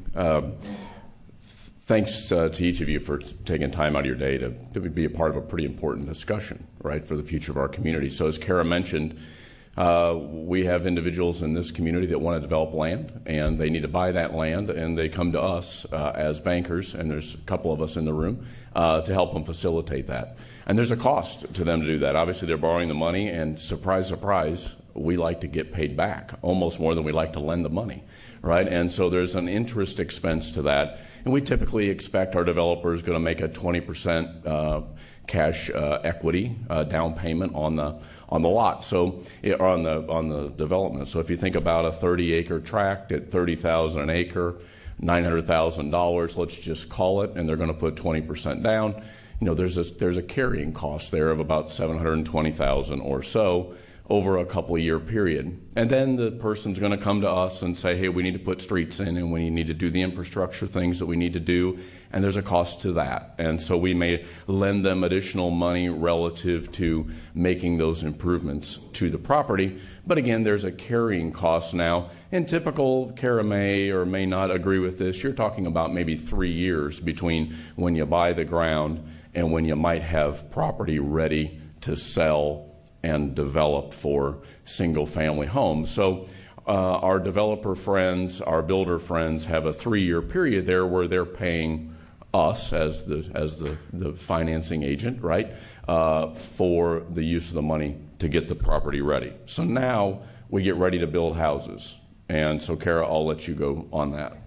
Thanks to each of you for taking time out of your day to be a part of a pretty important discussion, right, for the future of our community. So as Kara mentioned, we have individuals in this community that want to develop land, and they need to buy that land, and they come to us as bankers, and there's a couple of us in the room, to help them facilitate that. And there's a cost to them to do that. Obviously, they're borrowing the money, and surprise, surprise, we like to get paid back, almost more than we like to lend the money, right? And so there's an interest expense to that. And we typically expect our developer is going to make a 20% cash equity down payment on the lot, so or on the development. So if you think about a 30-acre tract at $30,000 an acre, $900,000, let's just call it, and they're going to put 20% down. There's a carrying cost there of about $720,000 or so over a couple of year period. And then the person's going to come to us and say, hey, we need to put streets in and we need to do the infrastructure things that we need to do, and there's a cost to that. And so we may lend them additional money relative to making those improvements to the property. But again, there's a carrying cost now. And typical, Kara may or may not agree with this, you're talking about maybe 3 years between when you buy the ground and when you might have property ready to sell and develop for single-family homes. So our developer friends, our builder friends have a 3-year period there where they're paying us as the financing agent, right, for the use of the money to get the property ready. So now we get ready to build houses. And so, Kara, I'll let you go on that.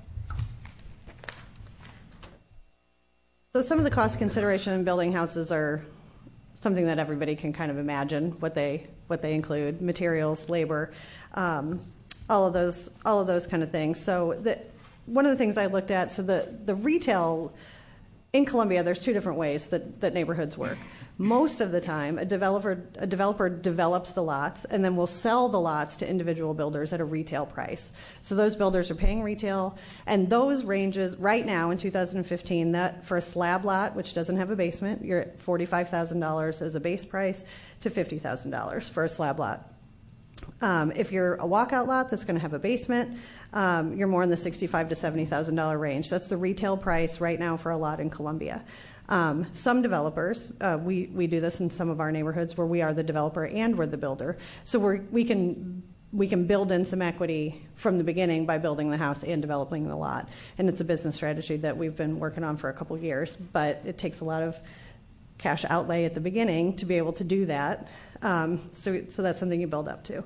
So some of the cost consideration in building houses are something that everybody can kind of imagine what they include: materials, labor, all of those kind of things. So one of the things I looked at, so the retail in Columbia, there's 2 different ways that neighborhoods work. Most of the time, a developer develops the lots and then will sell the lots to individual builders at a retail price. So those builders are paying retail, and those ranges right now in 2015, that for a slab lot, which doesn't have a basement, you're at $45,000 as a base price to $50,000 for a slab lot. If you're a walkout lot that's going to have a basement, you're more in the $65,000 to $70,000 range. That's the retail price right now for a lot in Columbia. Some developers, we do this in some of our neighborhoods where we are the developer and we're the builder. So we can build in some equity from the beginning by building the house and developing the lot. And it's a business strategy that we've been working on for a couple of years, but it takes a lot of cash outlay at the beginning to be able to do that. So that's something you build up to.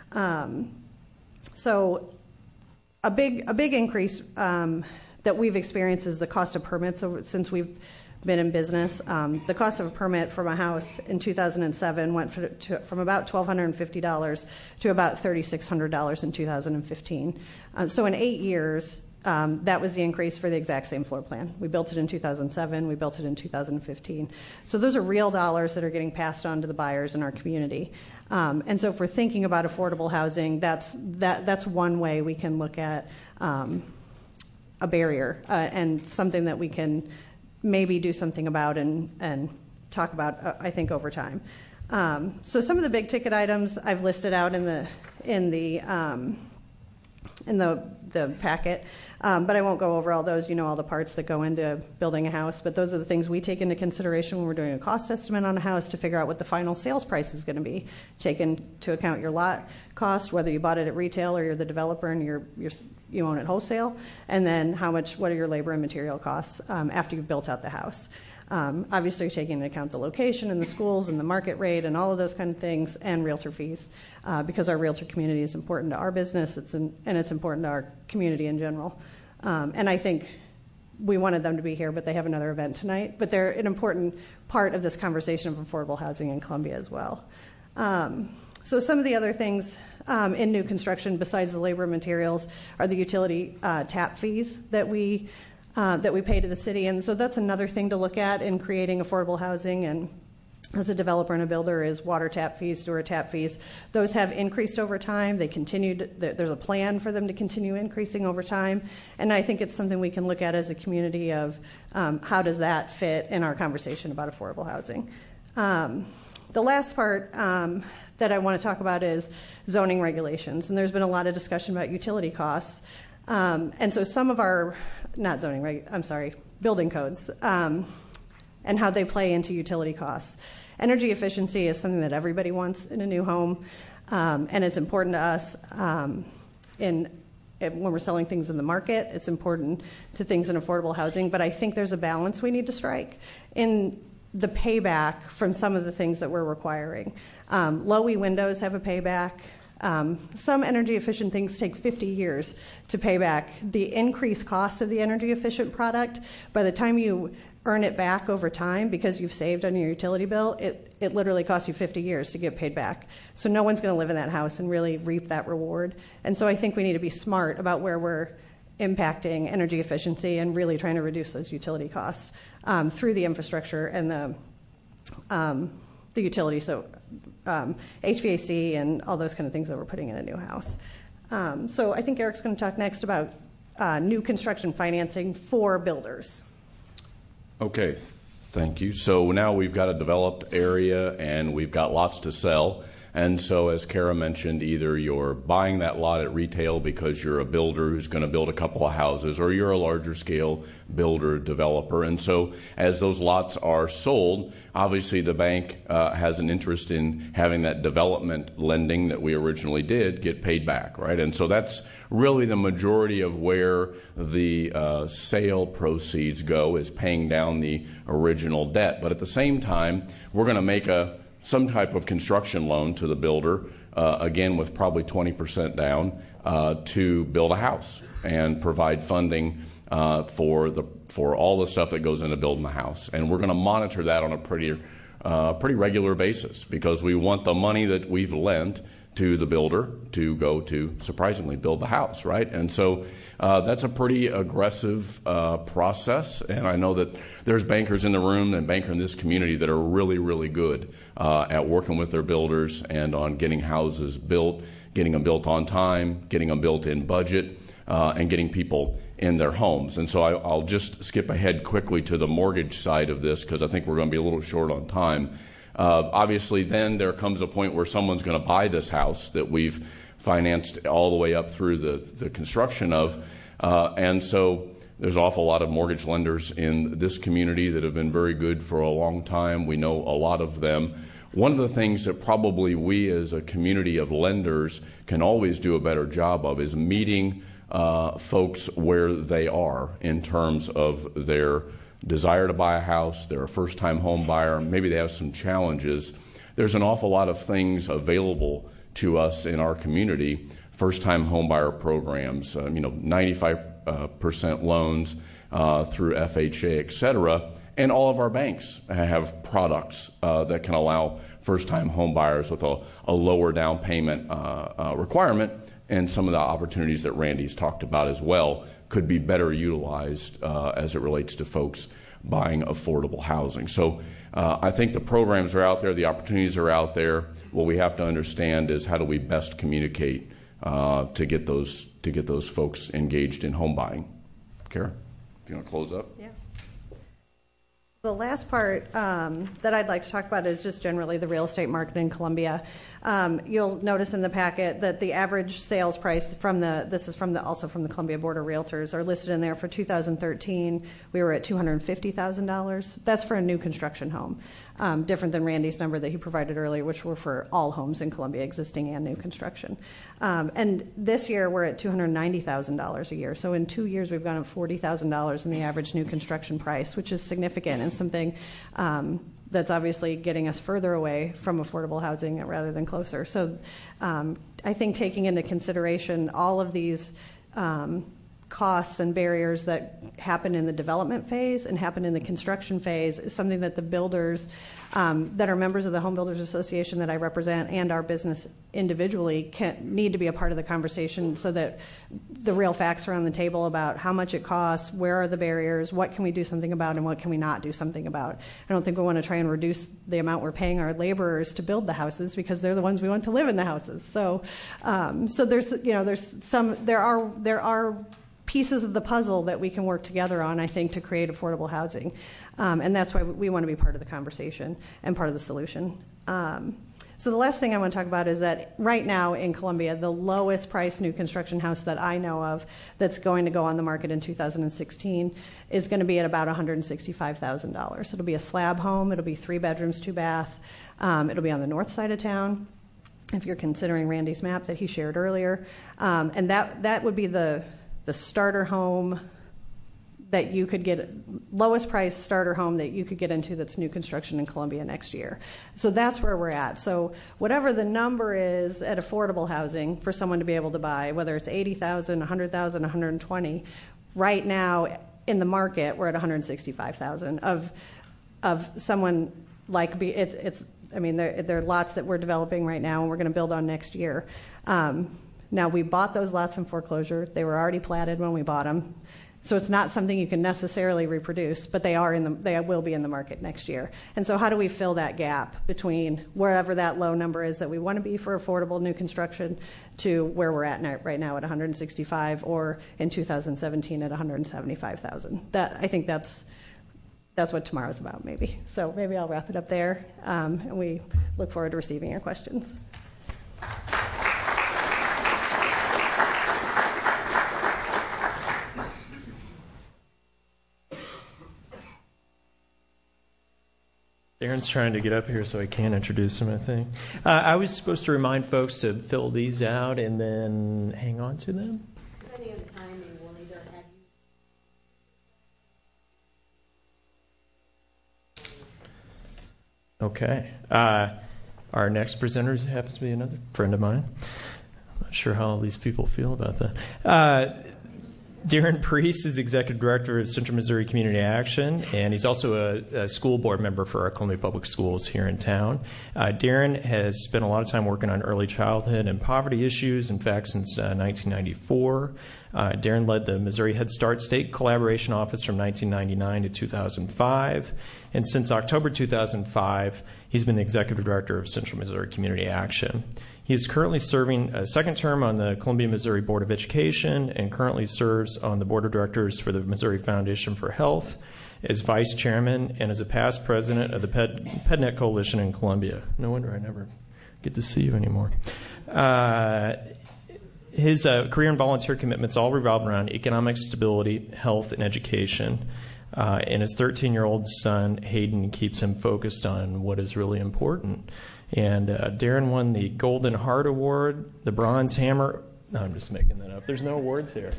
So a big increase that we've experienced is the cost of permits since we've been in business. The cost of a permit from a house in 2007 went from about $1,250 to about $3,600 in 2015. So in 8 years, that was the increase for the exact same floor plan. We built it in 2007. We built it in 2015. So those are real dollars that are getting passed on to the buyers in our community. And so if we're thinking about affordable housing, that's one way we can look at a barrier and something that we can maybe do something about and talk about, I think, over time. So some of the big ticket items I've listed out in the the packet, but I won't go over all those. You know all the parts that go into building a house, but those are the things we take into consideration when we're doing a cost estimate on a house to figure out what the final sales price is going to be. Take into account your lot cost, whether you bought it at retail or you're the developer and you own it wholesale, and then what are your labor and material costs after you've built out the house. Obviously, taking into account the location and the schools and the market rate and all of those kind of things, and realtor fees, because our realtor community is important to our business, and it's important to our community in general. And I think we wanted them to be here, but they have another event tonight. But they're an important part of this conversation of affordable housing in Columbia as well. So some of the other things in new construction, besides the labor and materials, are the utility tap fees that we pay to the city. And so that's another thing to look at in creating affordable housing. And as a developer and a builder, is water tap fees, sewer tap fees. Those have increased over time. They continued. There's a plan for them to continue increasing over time. And I think it's something we can look at as a community of how does that fit in our conversation about affordable housing. The last part that I want to talk about is zoning regulations. And there's been a lot of discussion about utility costs. And so some of our, building codes, and how they play into utility costs. Energy efficiency is something that everybody wants in a new home, and it's important to us when we're selling things in the market. It's important to things in affordable housing, but I think there's a balance we need to strike in the payback from some of the things that we're requiring. Low-E windows have a payback. Some energy efficient things take 50 years to pay back. The increased cost of the energy efficient product, by the time you earn it back over time because you've saved on your utility bill, it literally costs you 50 years to get paid back. So no one's going to live in that house and really reap that reward. And so I think we need to be smart about where we're impacting energy efficiency and really trying to reduce those utility costs through the infrastructure and the utility, so HVAC and all those kind of things that we're putting in a new house. So I think Eric's going to talk next about new construction financing for builders. Okay, thank you. So now we've got a developed area and we've got lots to sell. And so as Kara mentioned, either you're buying that lot at retail because you're a builder who's going to build a couple of houses, or you're a larger scale builder, developer. And so as those lots are sold, obviously the bank has an interest in having that development lending that we originally did get paid back, right? And so that's really the majority of where the sale proceeds go, is paying down the original debt. But at the same time, we're going to make some type of construction loan to the builder, again with probably 20% down, to build a house and provide funding for all the stuff that goes into building the house. And we're going to monitor that on a pretty regular basis, because we want the money that we've lent to the builder to go to, surprisingly, build the house, right? And so that's a pretty aggressive process, and I know that there's bankers in the room and bankers in this community that are really, really good at working with their builders and on getting houses built, getting them built on time, getting them built in budget, and getting people in their homes. And so I'll just skip ahead quickly to the mortgage side of this, because I think we're going to be a little short on time. Obviously, then there comes a point where someone's going to buy this house that we've financed all the way up through the construction of. And so there's an awful lot of mortgage lenders in this community that have been very good for a long time. We know a lot of them. One of the things that probably we as a community of lenders can always do a better job of is meeting folks where they are in terms of their desire to buy a house. They're a first-time home buyer. Maybe they have some challenges. There's an awful lot of things available to us in our community. First-time home buyer programs, 95% loans through FHA, et cetera. And all of our banks have products that can allow first-time home buyers with a lower down payment requirement. And some of the opportunities that Randy's talked about as well could be better utilized as it relates to folks buying affordable housing. So I think the programs are out there, the opportunities are out there. What we have to understand is how do we best communicate to get those folks engaged in home buying. Kara, if you want to close up. Yeah. The last part that I'd like to talk about is just generally the real estate market in Columbia. You'll notice in the packet that the average sales price also from the Columbia Board of Realtors are listed in there. For 2013, we were at $250,000. That's for a new construction home, different than Randy's number that he provided earlier, which were for all homes in Columbia, existing and new construction. And this year, we're at $290,000 a year. So in 2 years, we've gone up $40,000 in the average new construction price, which is significant and something that's obviously getting us further away from affordable housing rather than closer. So I think taking into consideration all of these costs and barriers that happen in the development phase and happen in the construction phase is something that the builders that are members of the Home Builders Association that I represent and our business individually need to be a part of the conversation so that the real facts are on the table about how much it costs, where are the barriers, what can we do something about, and what can we not do something about. I don't think we want to try and reduce the amount we're paying our laborers to build the houses because they're the ones we want to live in the houses. So there are pieces of the puzzle that we can work together on, I think, to create affordable housing. And that's why we want to be part of the conversation and part of the solution. So the last thing I want to talk about is that right now in Columbia, the lowest price new construction house that I know of that's going to go on the market in 2016 is going to be at about $165,000. It'll be a slab home. It'll be 3 bedrooms, 2 bath. It'll be on the north side of town, if you're considering Randy's map that he shared earlier. And that would be the starter home that you could get, lowest price starter home that you could get into that's new construction in Columbia next year. So that's where we're at. So whatever the number is at affordable housing for someone to be able to buy, whether it's $80,000, $100,000, $120,000, right now in the market we're at $165,000 of someone like there are lots that we're developing right now and we're going to build on next year. Now, we bought those lots in foreclosure. They were already platted when we bought them. So it's not something you can necessarily reproduce, but they will be in the market next year. And so how do we fill that gap between wherever that low number is that we want to be for affordable new construction to where we're at right now at $165,000 or in 2017 at $175,000? I think that's what tomorrow's about, maybe. So maybe I'll wrap it up there, and we look forward to receiving your questions. Darren's trying to get up here so I can introduce him, I think. I was supposed to remind folks to fill these out and then hang on to them. Depending on the timing, we'll either have Okay. Our next presenter happens to be another friend of mine. I'm not sure how all these people feel about that. Darren Priest is Executive Director of Central Missouri Community Action, and he's also a school board member for our Columbia Public Schools here in town. Darren has spent a lot of time working on early childhood and poverty issues, in fact, since 1994. Darren led the Missouri Head Start State Collaboration Office from 1999 to 2005, and since October 2005, he's been the Executive Director of Central Missouri Community Action. He is currently serving a second term on the Columbia, Missouri Board of Education and currently serves on the Board of Directors for the Missouri Foundation for Health as Vice Chairman and as a past President of the PedNet Coalition in Columbia. No wonder I never get to see you anymore. His career and volunteer commitments all revolve around economic stability, health, and education. And his 13-year-old son, Hayden, keeps him focused on what is really important. And Darren won the Golden Heart Award, the Bronze Hammer. No, I'm just making that up. There's no awards here.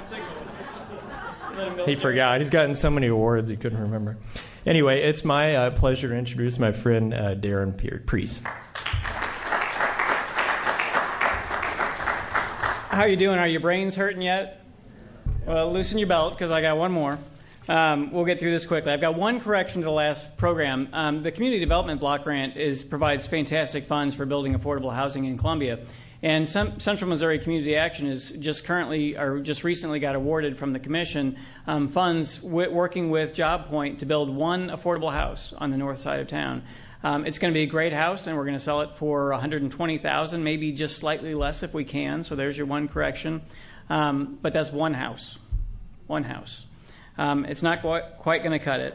He forgot. He's gotten so many awards he couldn't remember. Anyway, it's my pleasure to introduce my friend Darren Priest. How you doing? Are your brains hurting yet? Well, loosen your belt because I got one more. We'll get through this quickly. I've got one correction to the last program. The Community Development Block Grant provides fantastic funds for building affordable housing in Columbia. And Central Missouri Community Action is just recently got awarded from the Commission funds working with Job Point to build one affordable house on the north side of town. It's going to be a great house, and we're going to sell it for $120,000, maybe just slightly less if we can. So there's your one correction. But that's one house. One house. It's not quite going to cut it.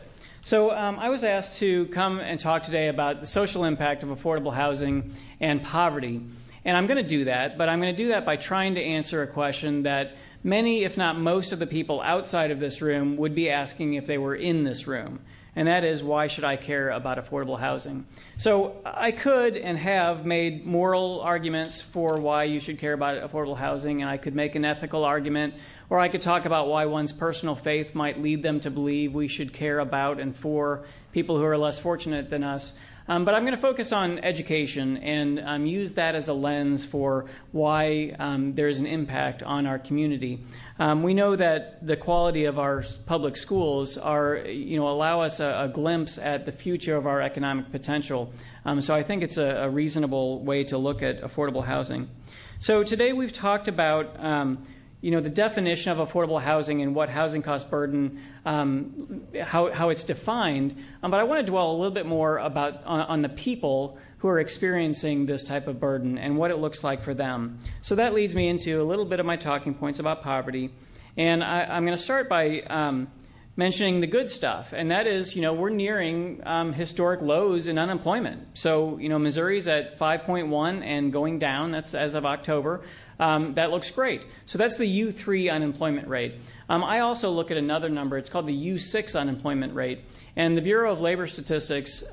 So I was asked to come and talk today about the social impact of affordable housing and poverty. And I'm going to do that, but I'm going to do that by trying to answer a question that many, if not most, of the people outside of this room would be asking if they were in this room. And that is, why should I care about affordable housing? So I could and have made moral arguments for why you should care about affordable housing, and I could make an ethical argument, or I could talk about why one's personal faith might lead them to believe we should care about and for people who are less fortunate than us. But I'm going to focus on education and use that as a lens for why there's an impact on our community. We know that the quality of our public schools allow us a glimpse at the future of our economic potential. So I think it's a reasonable way to look at affordable housing. So today we've talked about the definition of affordable housing and what housing cost burden, how it's defined. But I want to dwell a little bit more on the people who are experiencing this type of burden and what it looks like for them. So that leads me into a little bit of my talking points about poverty. And I'm going to start by mentioning the good stuff, and that is, we're nearing historic lows in unemployment. So, Missouri's at 5.1 and going down. That's as of October. That looks great. So that's the U3 unemployment rate. I also look at another number. It's called the U6 unemployment rate. And the Bureau of Labor Statistics,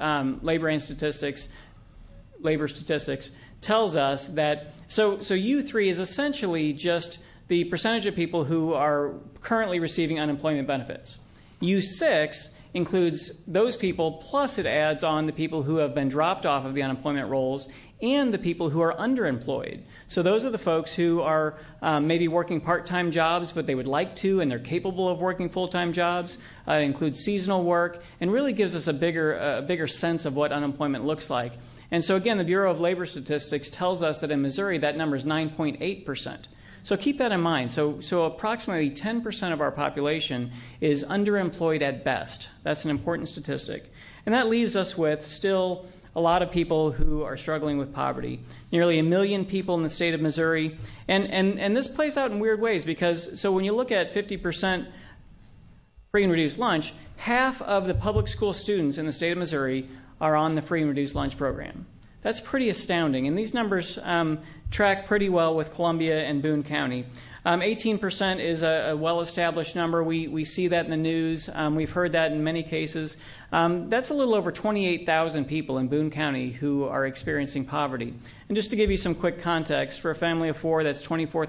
Labor Statistics tells us that, so U3 is essentially just the percentage of people who are currently receiving unemployment benefits. U6 includes those people, plus it adds on the people who have been dropped off of the unemployment rolls and the people who are underemployed. So those are the folks who are maybe working part-time jobs, but they would like to, and they're capable of working full-time jobs. It includes seasonal work, and really gives us a bigger sense of what unemployment looks like. And so again, the Bureau of Labor Statistics tells us that in Missouri, that number is 9.8%. So keep that in mind. So approximately 10% of our population is underemployed at best. That's an important statistic. And that leaves us with still a lot of people who are struggling with poverty. Nearly 1 million people in the state of Missouri. And this plays out in weird ways because, so when you look at 50% free and reduced lunch, half of the public school students in the state of Missouri are on the free and reduced lunch program. That's pretty astounding. And these numbers track pretty well with Columbia and Boone County. 18% is a well-established number. We see that in the news. We've heard that in many cases. That's a little over 28,000 people in Boone County who are experiencing poverty. And just to give you some quick context, for a family of 4, that's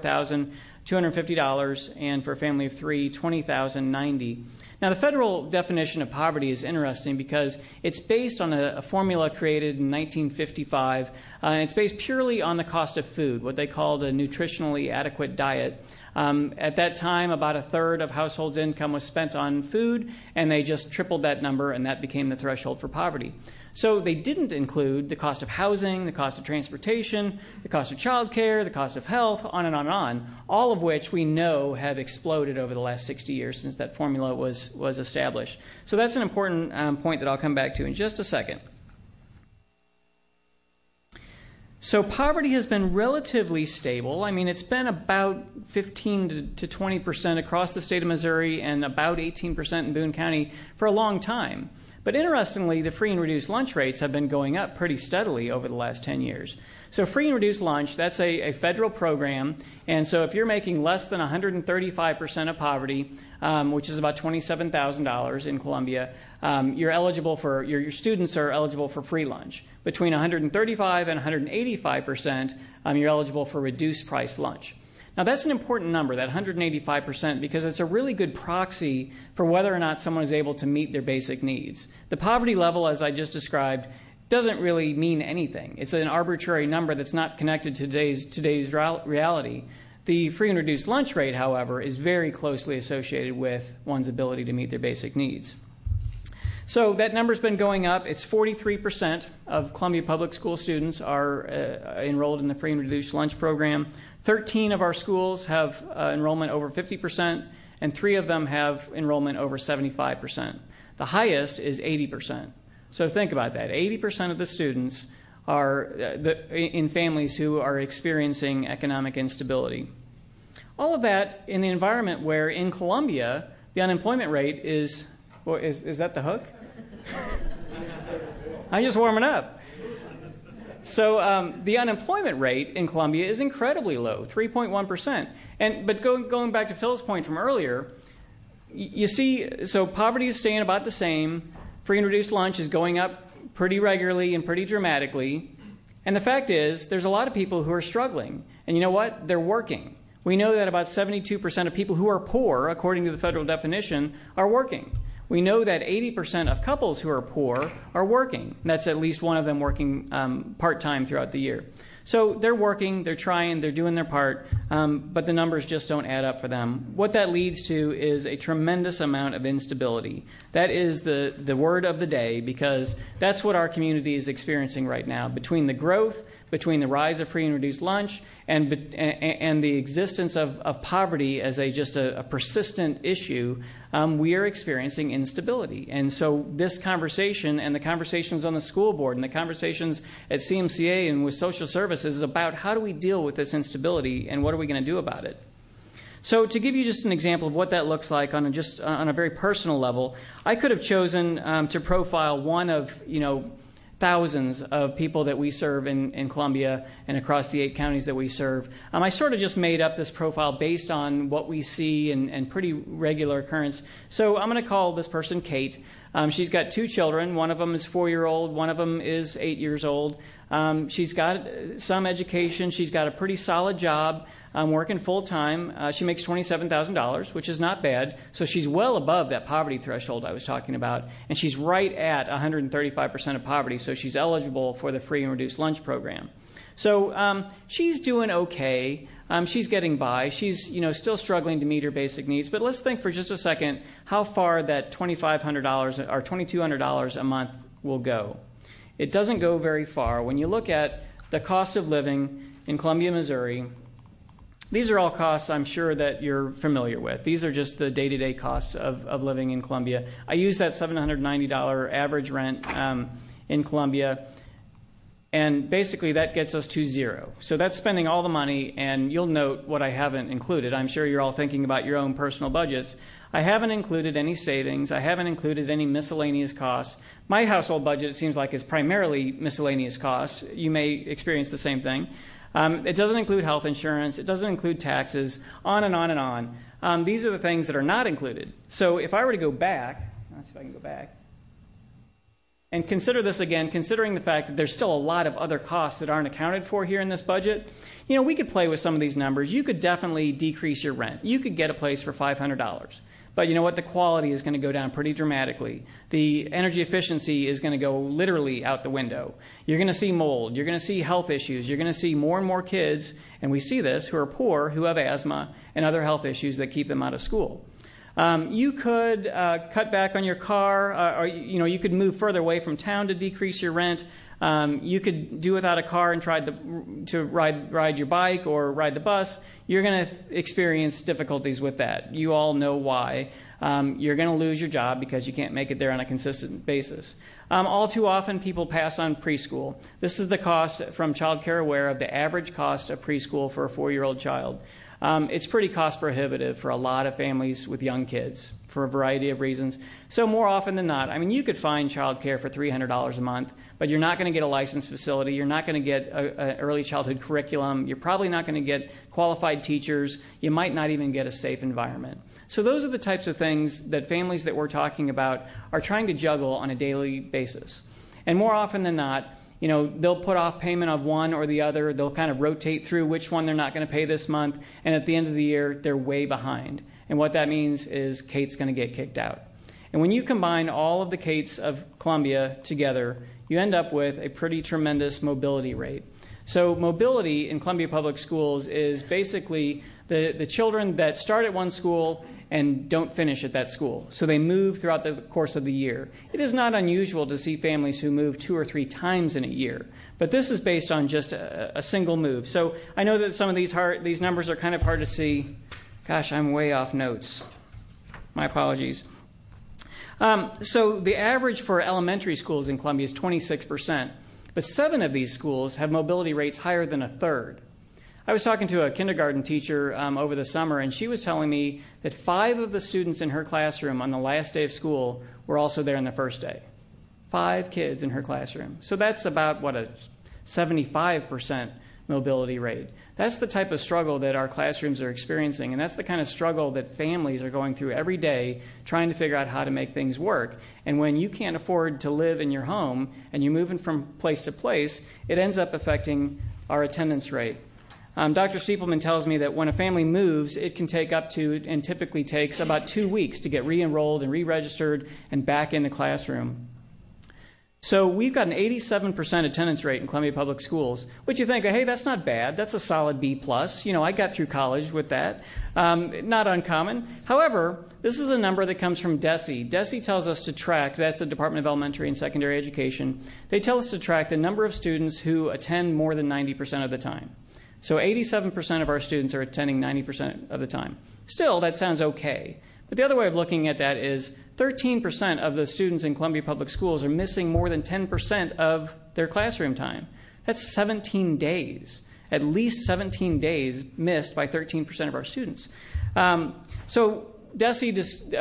$24,250, and for a family of 3, $20,090. Now, the federal definition of poverty is interesting because it's based on a formula created in 1955, and it's based purely on the cost of food, what they called a nutritionally adequate diet. At that time, about a third of households' income was spent on food, and they just tripled that number, and that became the threshold for poverty. So they didn't include the cost of housing, the cost of transportation, the cost of childcare, the cost of health, on and on, all of which we know have exploded over the last 60 years since that formula was established. So that's an important point that I'll come back to in just a second. So poverty has been relatively stable. I mean, it's been about 15 to 20% across the state of Missouri and about 18% in Boone County for a long time. But interestingly, the free and reduced lunch rates have been going up pretty steadily over the last 10 years. So free and reduced lunch, that's a federal program. And so if you're making less than 135% of poverty, which is about $27,000 in Columbia, you're eligible for, your students are eligible for free lunch. Between 135 and 185%, you're eligible for reduced price lunch. Now, that's an important number, that 185%, because it's a really good proxy for whether or not someone is able to meet their basic needs. The poverty level, as I just described, doesn't really mean anything. It's an arbitrary number that's not connected to today's reality. The free and reduced lunch rate, however, is very closely associated with one's ability to meet their basic needs. So that number's been going up. It's 43% of Columbia Public School students are enrolled in the free and reduced lunch program. 13 of our schools have enrollment over 50%, and 3 of them have enrollment over 75%. The highest is 80%. So think about that. 80% of the students are in families who are experiencing economic instability. All of that in the environment where in Columbia, the unemployment rate is that the hook? I'm just warming up. So the unemployment rate in Columbia is incredibly low, 3.1%. But going back to Phil's point from earlier, you see, so poverty is staying about the same. Free and reduced lunch is going up pretty regularly and pretty dramatically. And the fact is, there's a lot of people who are struggling. And you know what? They're working. We know that about 72% of people who are poor, according to the federal definition, are working. We know that 80% of couples who are poor are working. That's at least one of them working part-time throughout the year. So they're working, they're trying, they're doing their part, but the numbers just don't add up for them. What that leads to is a tremendous amount of instability. That is the word of the day, because that's what our community is experiencing right now. Between the growth, between the rise of free and reduced lunch, and the existence of poverty as just a persistent issue, we are experiencing instability. And so this conversation and the conversations on the school board and the conversations at CMCA and with social services is about how do we deal with this instability and what are we going to do about it. So to give you just an example of what that looks like on a very personal level, I could have chosen to profile one of, thousands of people that we serve in Columbia and across the 8 counties that we serve. I sort of just made up this profile based on what we see and pretty regular occurrence. So I'm going to call this person Kate. She's got 2 children. One of them is 4-year-old. One of them is 8 years old. She's got some education. She's got a pretty solid job, working full-time. She makes $27,000, which is not bad. So she's well above that poverty threshold I was talking about. And she's right at 135% of poverty, so she's eligible for the free and reduced lunch program. So she's doing okay. She's getting by. She's still struggling to meet her basic needs. But let's think for just a second how far that $2,500 or $2,200 a month will go. It doesn't go very far. When you look at the cost of living in Columbia, Missouri, these are all costs I'm sure that you're familiar with. These are just the day-to-day costs of living in Columbia. I use that $790 average rent in Columbia. And basically that gets us to zero. So that's spending all the money, and you'll note what I haven't included. I'm sure you're all thinking about your own personal budgets. I haven't included any savings. I haven't included any miscellaneous costs. My household budget, it seems like, is primarily miscellaneous costs. You may experience the same thing. It doesn't include health insurance. It doesn't include taxes, on and on and on. These are the things that are not included. So if I were to go back, let's see if I can go back. And consider this again, considering the fact that there's still a lot of other costs that aren't accounted for here in this budget. We could play with some of these numbers. You could definitely decrease your rent. You could get a place for $500. But you know what? The quality is going to go down pretty dramatically. The energy efficiency is going to go literally out the window. You're going to see mold. You're going to see health issues. You're going to see more and more kids, and we see this, who are poor, who have asthma and other health issues that keep them out of school. You could cut back on your car, or you could move further away from town to decrease your rent. You could do without a car and try to ride your bike or ride the bus. You're going to experience difficulties with that. You all know why. You're going to lose your job because you can't make it there on a consistent basis. All too often, people pass on preschool. This is the cost from Child Care Aware of the average cost of preschool for a 4-year-old child. It's pretty cost prohibitive for a lot of families with young kids for a variety of reasons. So more often than not, you could find childcare for $300 a month, but you're not going to get a licensed facility. You're not going to get an early childhood curriculum. You're probably not going to get qualified teachers. You might not even get a safe environment. So those are the types of things that families that we're talking about are trying to juggle on a daily basis. And more often than not, they'll put off payment of one or the other. They'll kind of rotate through which one they're not going to pay this month. And at the end of the year, they're way behind. And what that means is Kate's going to get kicked out. And when you combine all of the Kates of Columbia together, you end up with a pretty tremendous mobility rate. So mobility in Columbia Public Schools is basically the children that start at one school and don't finish at that school. So they move throughout the course of the year. It is not unusual to see families who move 2 or 3 times in a year. But this is based on just a single move. So I know that some of these numbers are kind of hard to see. Gosh, I'm way off notes. My apologies. So the average for elementary schools in Columbia is 26%. But 7 of these schools have mobility rates higher than a third. I was talking to a kindergarten teacher over the summer, and she was telling me that 5 of the students in her classroom on the last day of school were also there on the first day. 5 kids in her classroom. So that's about, a 75% mobility rate. That's the type of struggle that our classrooms are experiencing, and that's the kind of struggle that families are going through every day trying to figure out how to make things work. And when you can't afford to live in your home and you're moving from place to place, it ends up affecting our attendance rate. Dr. Stiepelman tells me that when a family moves, it can take up to, and typically takes, about 2 weeks to get re-enrolled and re-registered and back in the classroom. So we've got an 87% attendance rate in Columbia Public Schools, which you think, hey, that's not bad. That's a solid B+. I got through college with that. Not uncommon. However, this is a number that comes from DESE. DESE tells us to track, that's the Department of Elementary and Secondary Education, they tell us to track the number of students who attend more than 90% of the time. So 87% of our students are attending 90% of the time. Still, that sounds okay. But the other way of looking at that is 13% of the students in Columbia Public Schools are missing more than 10% of their classroom time. That's 17 days, at least 17 days missed by 13% of our students. So DESE,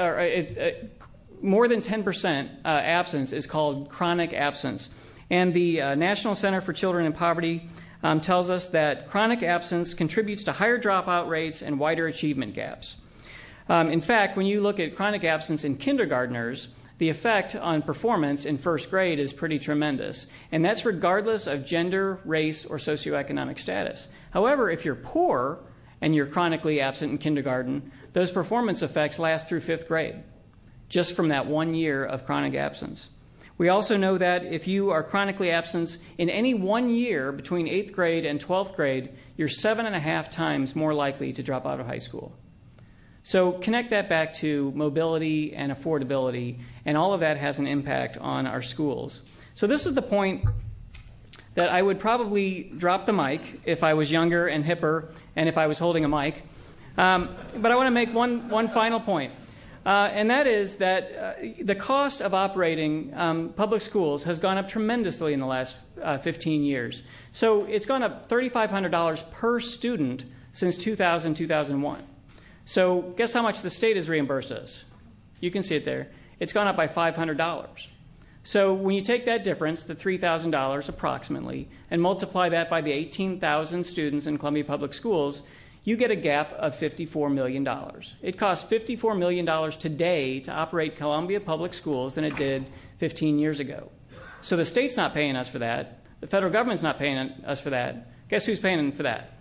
more than 10% absence is called chronic absence. And the National Center for Children in Poverty tells us that chronic absence contributes to higher dropout rates and wider achievement gaps. In fact, when you look at chronic absence in kindergartners, the effect on performance in first grade is pretty tremendous, and that's regardless of gender, race, or socioeconomic status. However, if you're poor and you're chronically absent in kindergarten, those performance effects last through 5th grade, just from that 1 year of chronic absence. We also know that if you are chronically absent in any 1 year between 8th grade and 12th grade, you're 7.5 times more likely to drop out of high school. So connect that back to mobility and affordability, and all of that has an impact on our schools. So this is the point that I would probably drop the mic if I was younger and hipper and if I was holding a mic. But I want to make one final point, and that is that the cost of operating public schools has gone up tremendously in the last 15 years. So it's gone up $3,500 per student since 2000, 2001. So guess how much the state has reimbursed us? You can see it there. It's gone up by $500. So when you take that difference, the $3,000 approximately, and multiply that by the 18,000 students in Columbia Public Schools, you get a gap of $54 million. It costs $54 million today to operate Columbia Public Schools than it did 15 years ago. So the state's not paying us for that. The federal government's not paying us for that. Guess who's paying for that?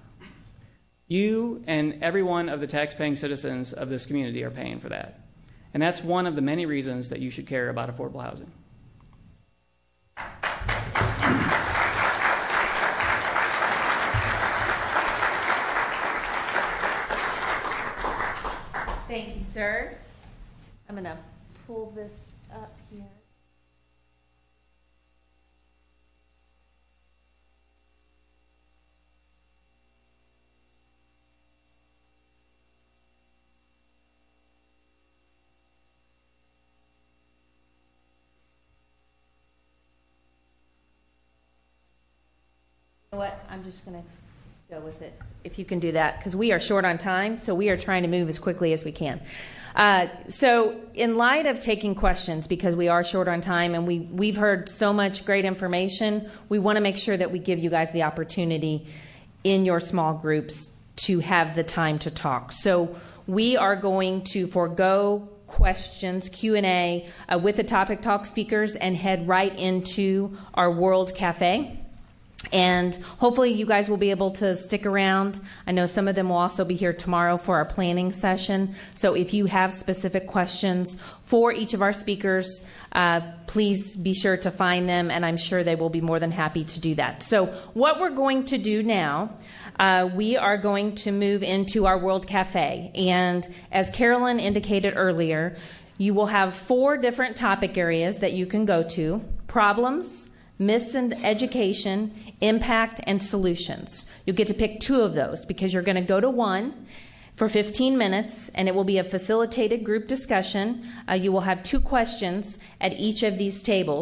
You and every one of the tax-paying citizens of this community are paying for that. And that's one of the many reasons that you should care about affordable housing. Thank you, sir. I'm going to pull this up here. You know what? I'm just going to go with it, if you can do that, because we are short on time, so we are trying to move as quickly as we can. So in light of taking questions, because we are short on time and we've heard so much great information, we want to make sure that we give you guys the opportunity in your small groups to have the time to talk. So we are going to forego questions, Q&A with the Topic Talk speakers and head right into our World Cafe. And hopefully you guys will be able to stick around. I know some of them will also be here tomorrow for our planning session. So if you have specific questions for each of our speakers, please be sure to find them, and I'm sure they will be more than happy to do that. So what we're going to do now, we are going to move into our World Cafe. And as Carolyn indicated earlier, you will have 4 different topic areas that you can go to: problems, miseducation, impact, and solutions. You get to pick 2 of those because you're going to go to one for 15 minutes, and it will be a facilitated group discussion. You will have 2 questions at each of these tables.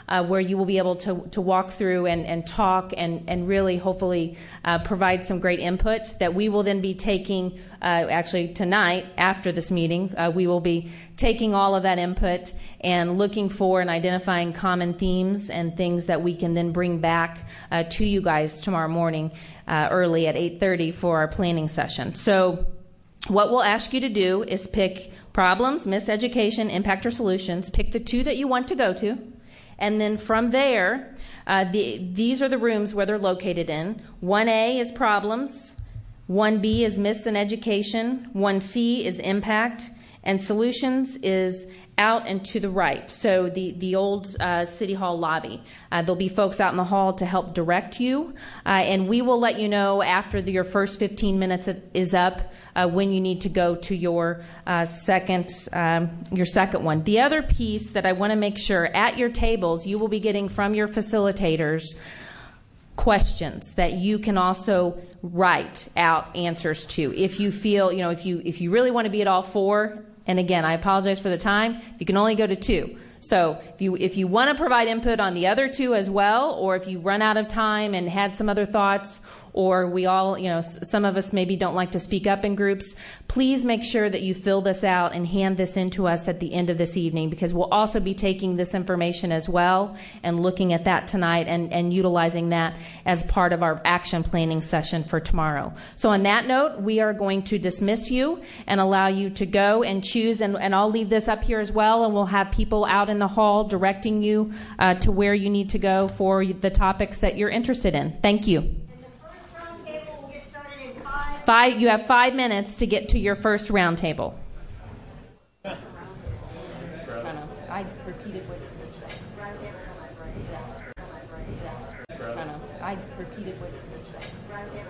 where you will be able to walk through and talk and really hopefully provide some great input that we will then be taking actually tonight after this meeting. We will be taking all of that input and looking for and identifying common themes and things that we can then bring back to you guys tomorrow morning early at 8:30 for our planning session. So what we'll ask you to do is pick problems, miseducation, impact, or solutions. Pick the two that you want to go to. And then from there, these are the rooms where they're located in. 1A is problems. 1B is miss and education. 1C is impact. And solutions is out and to the right. So the old City Hall lobby. There'll be folks out in the hall to help direct you. And we will let you know after your first 15 minutes is up when you need to go to your second one. The other piece that I want to make sure at your tables you will be getting from your facilitators questions that you can also write out answers to. If you feel, if you really want to be at all four, and again, I apologize for the time, you can only go to two. So if you want to provide input on the other two as well, or if you run out of time and had some other thoughts, or we all, some of us maybe don't like to speak up in groups, please make sure that you fill this out and hand this in to us at the end of this evening, because we'll also be taking this information as well and looking at that tonight and utilizing that as part of our action planning session for tomorrow. So on that note, we are going to dismiss you and allow you to go and choose, and I'll leave this up here as well, and we'll have people out in the hall directing you to where you need to go for the topics that you're interested in. Thank you. You have 5 minutes to get to your first round table. I repeated what you said. I repeated what you said.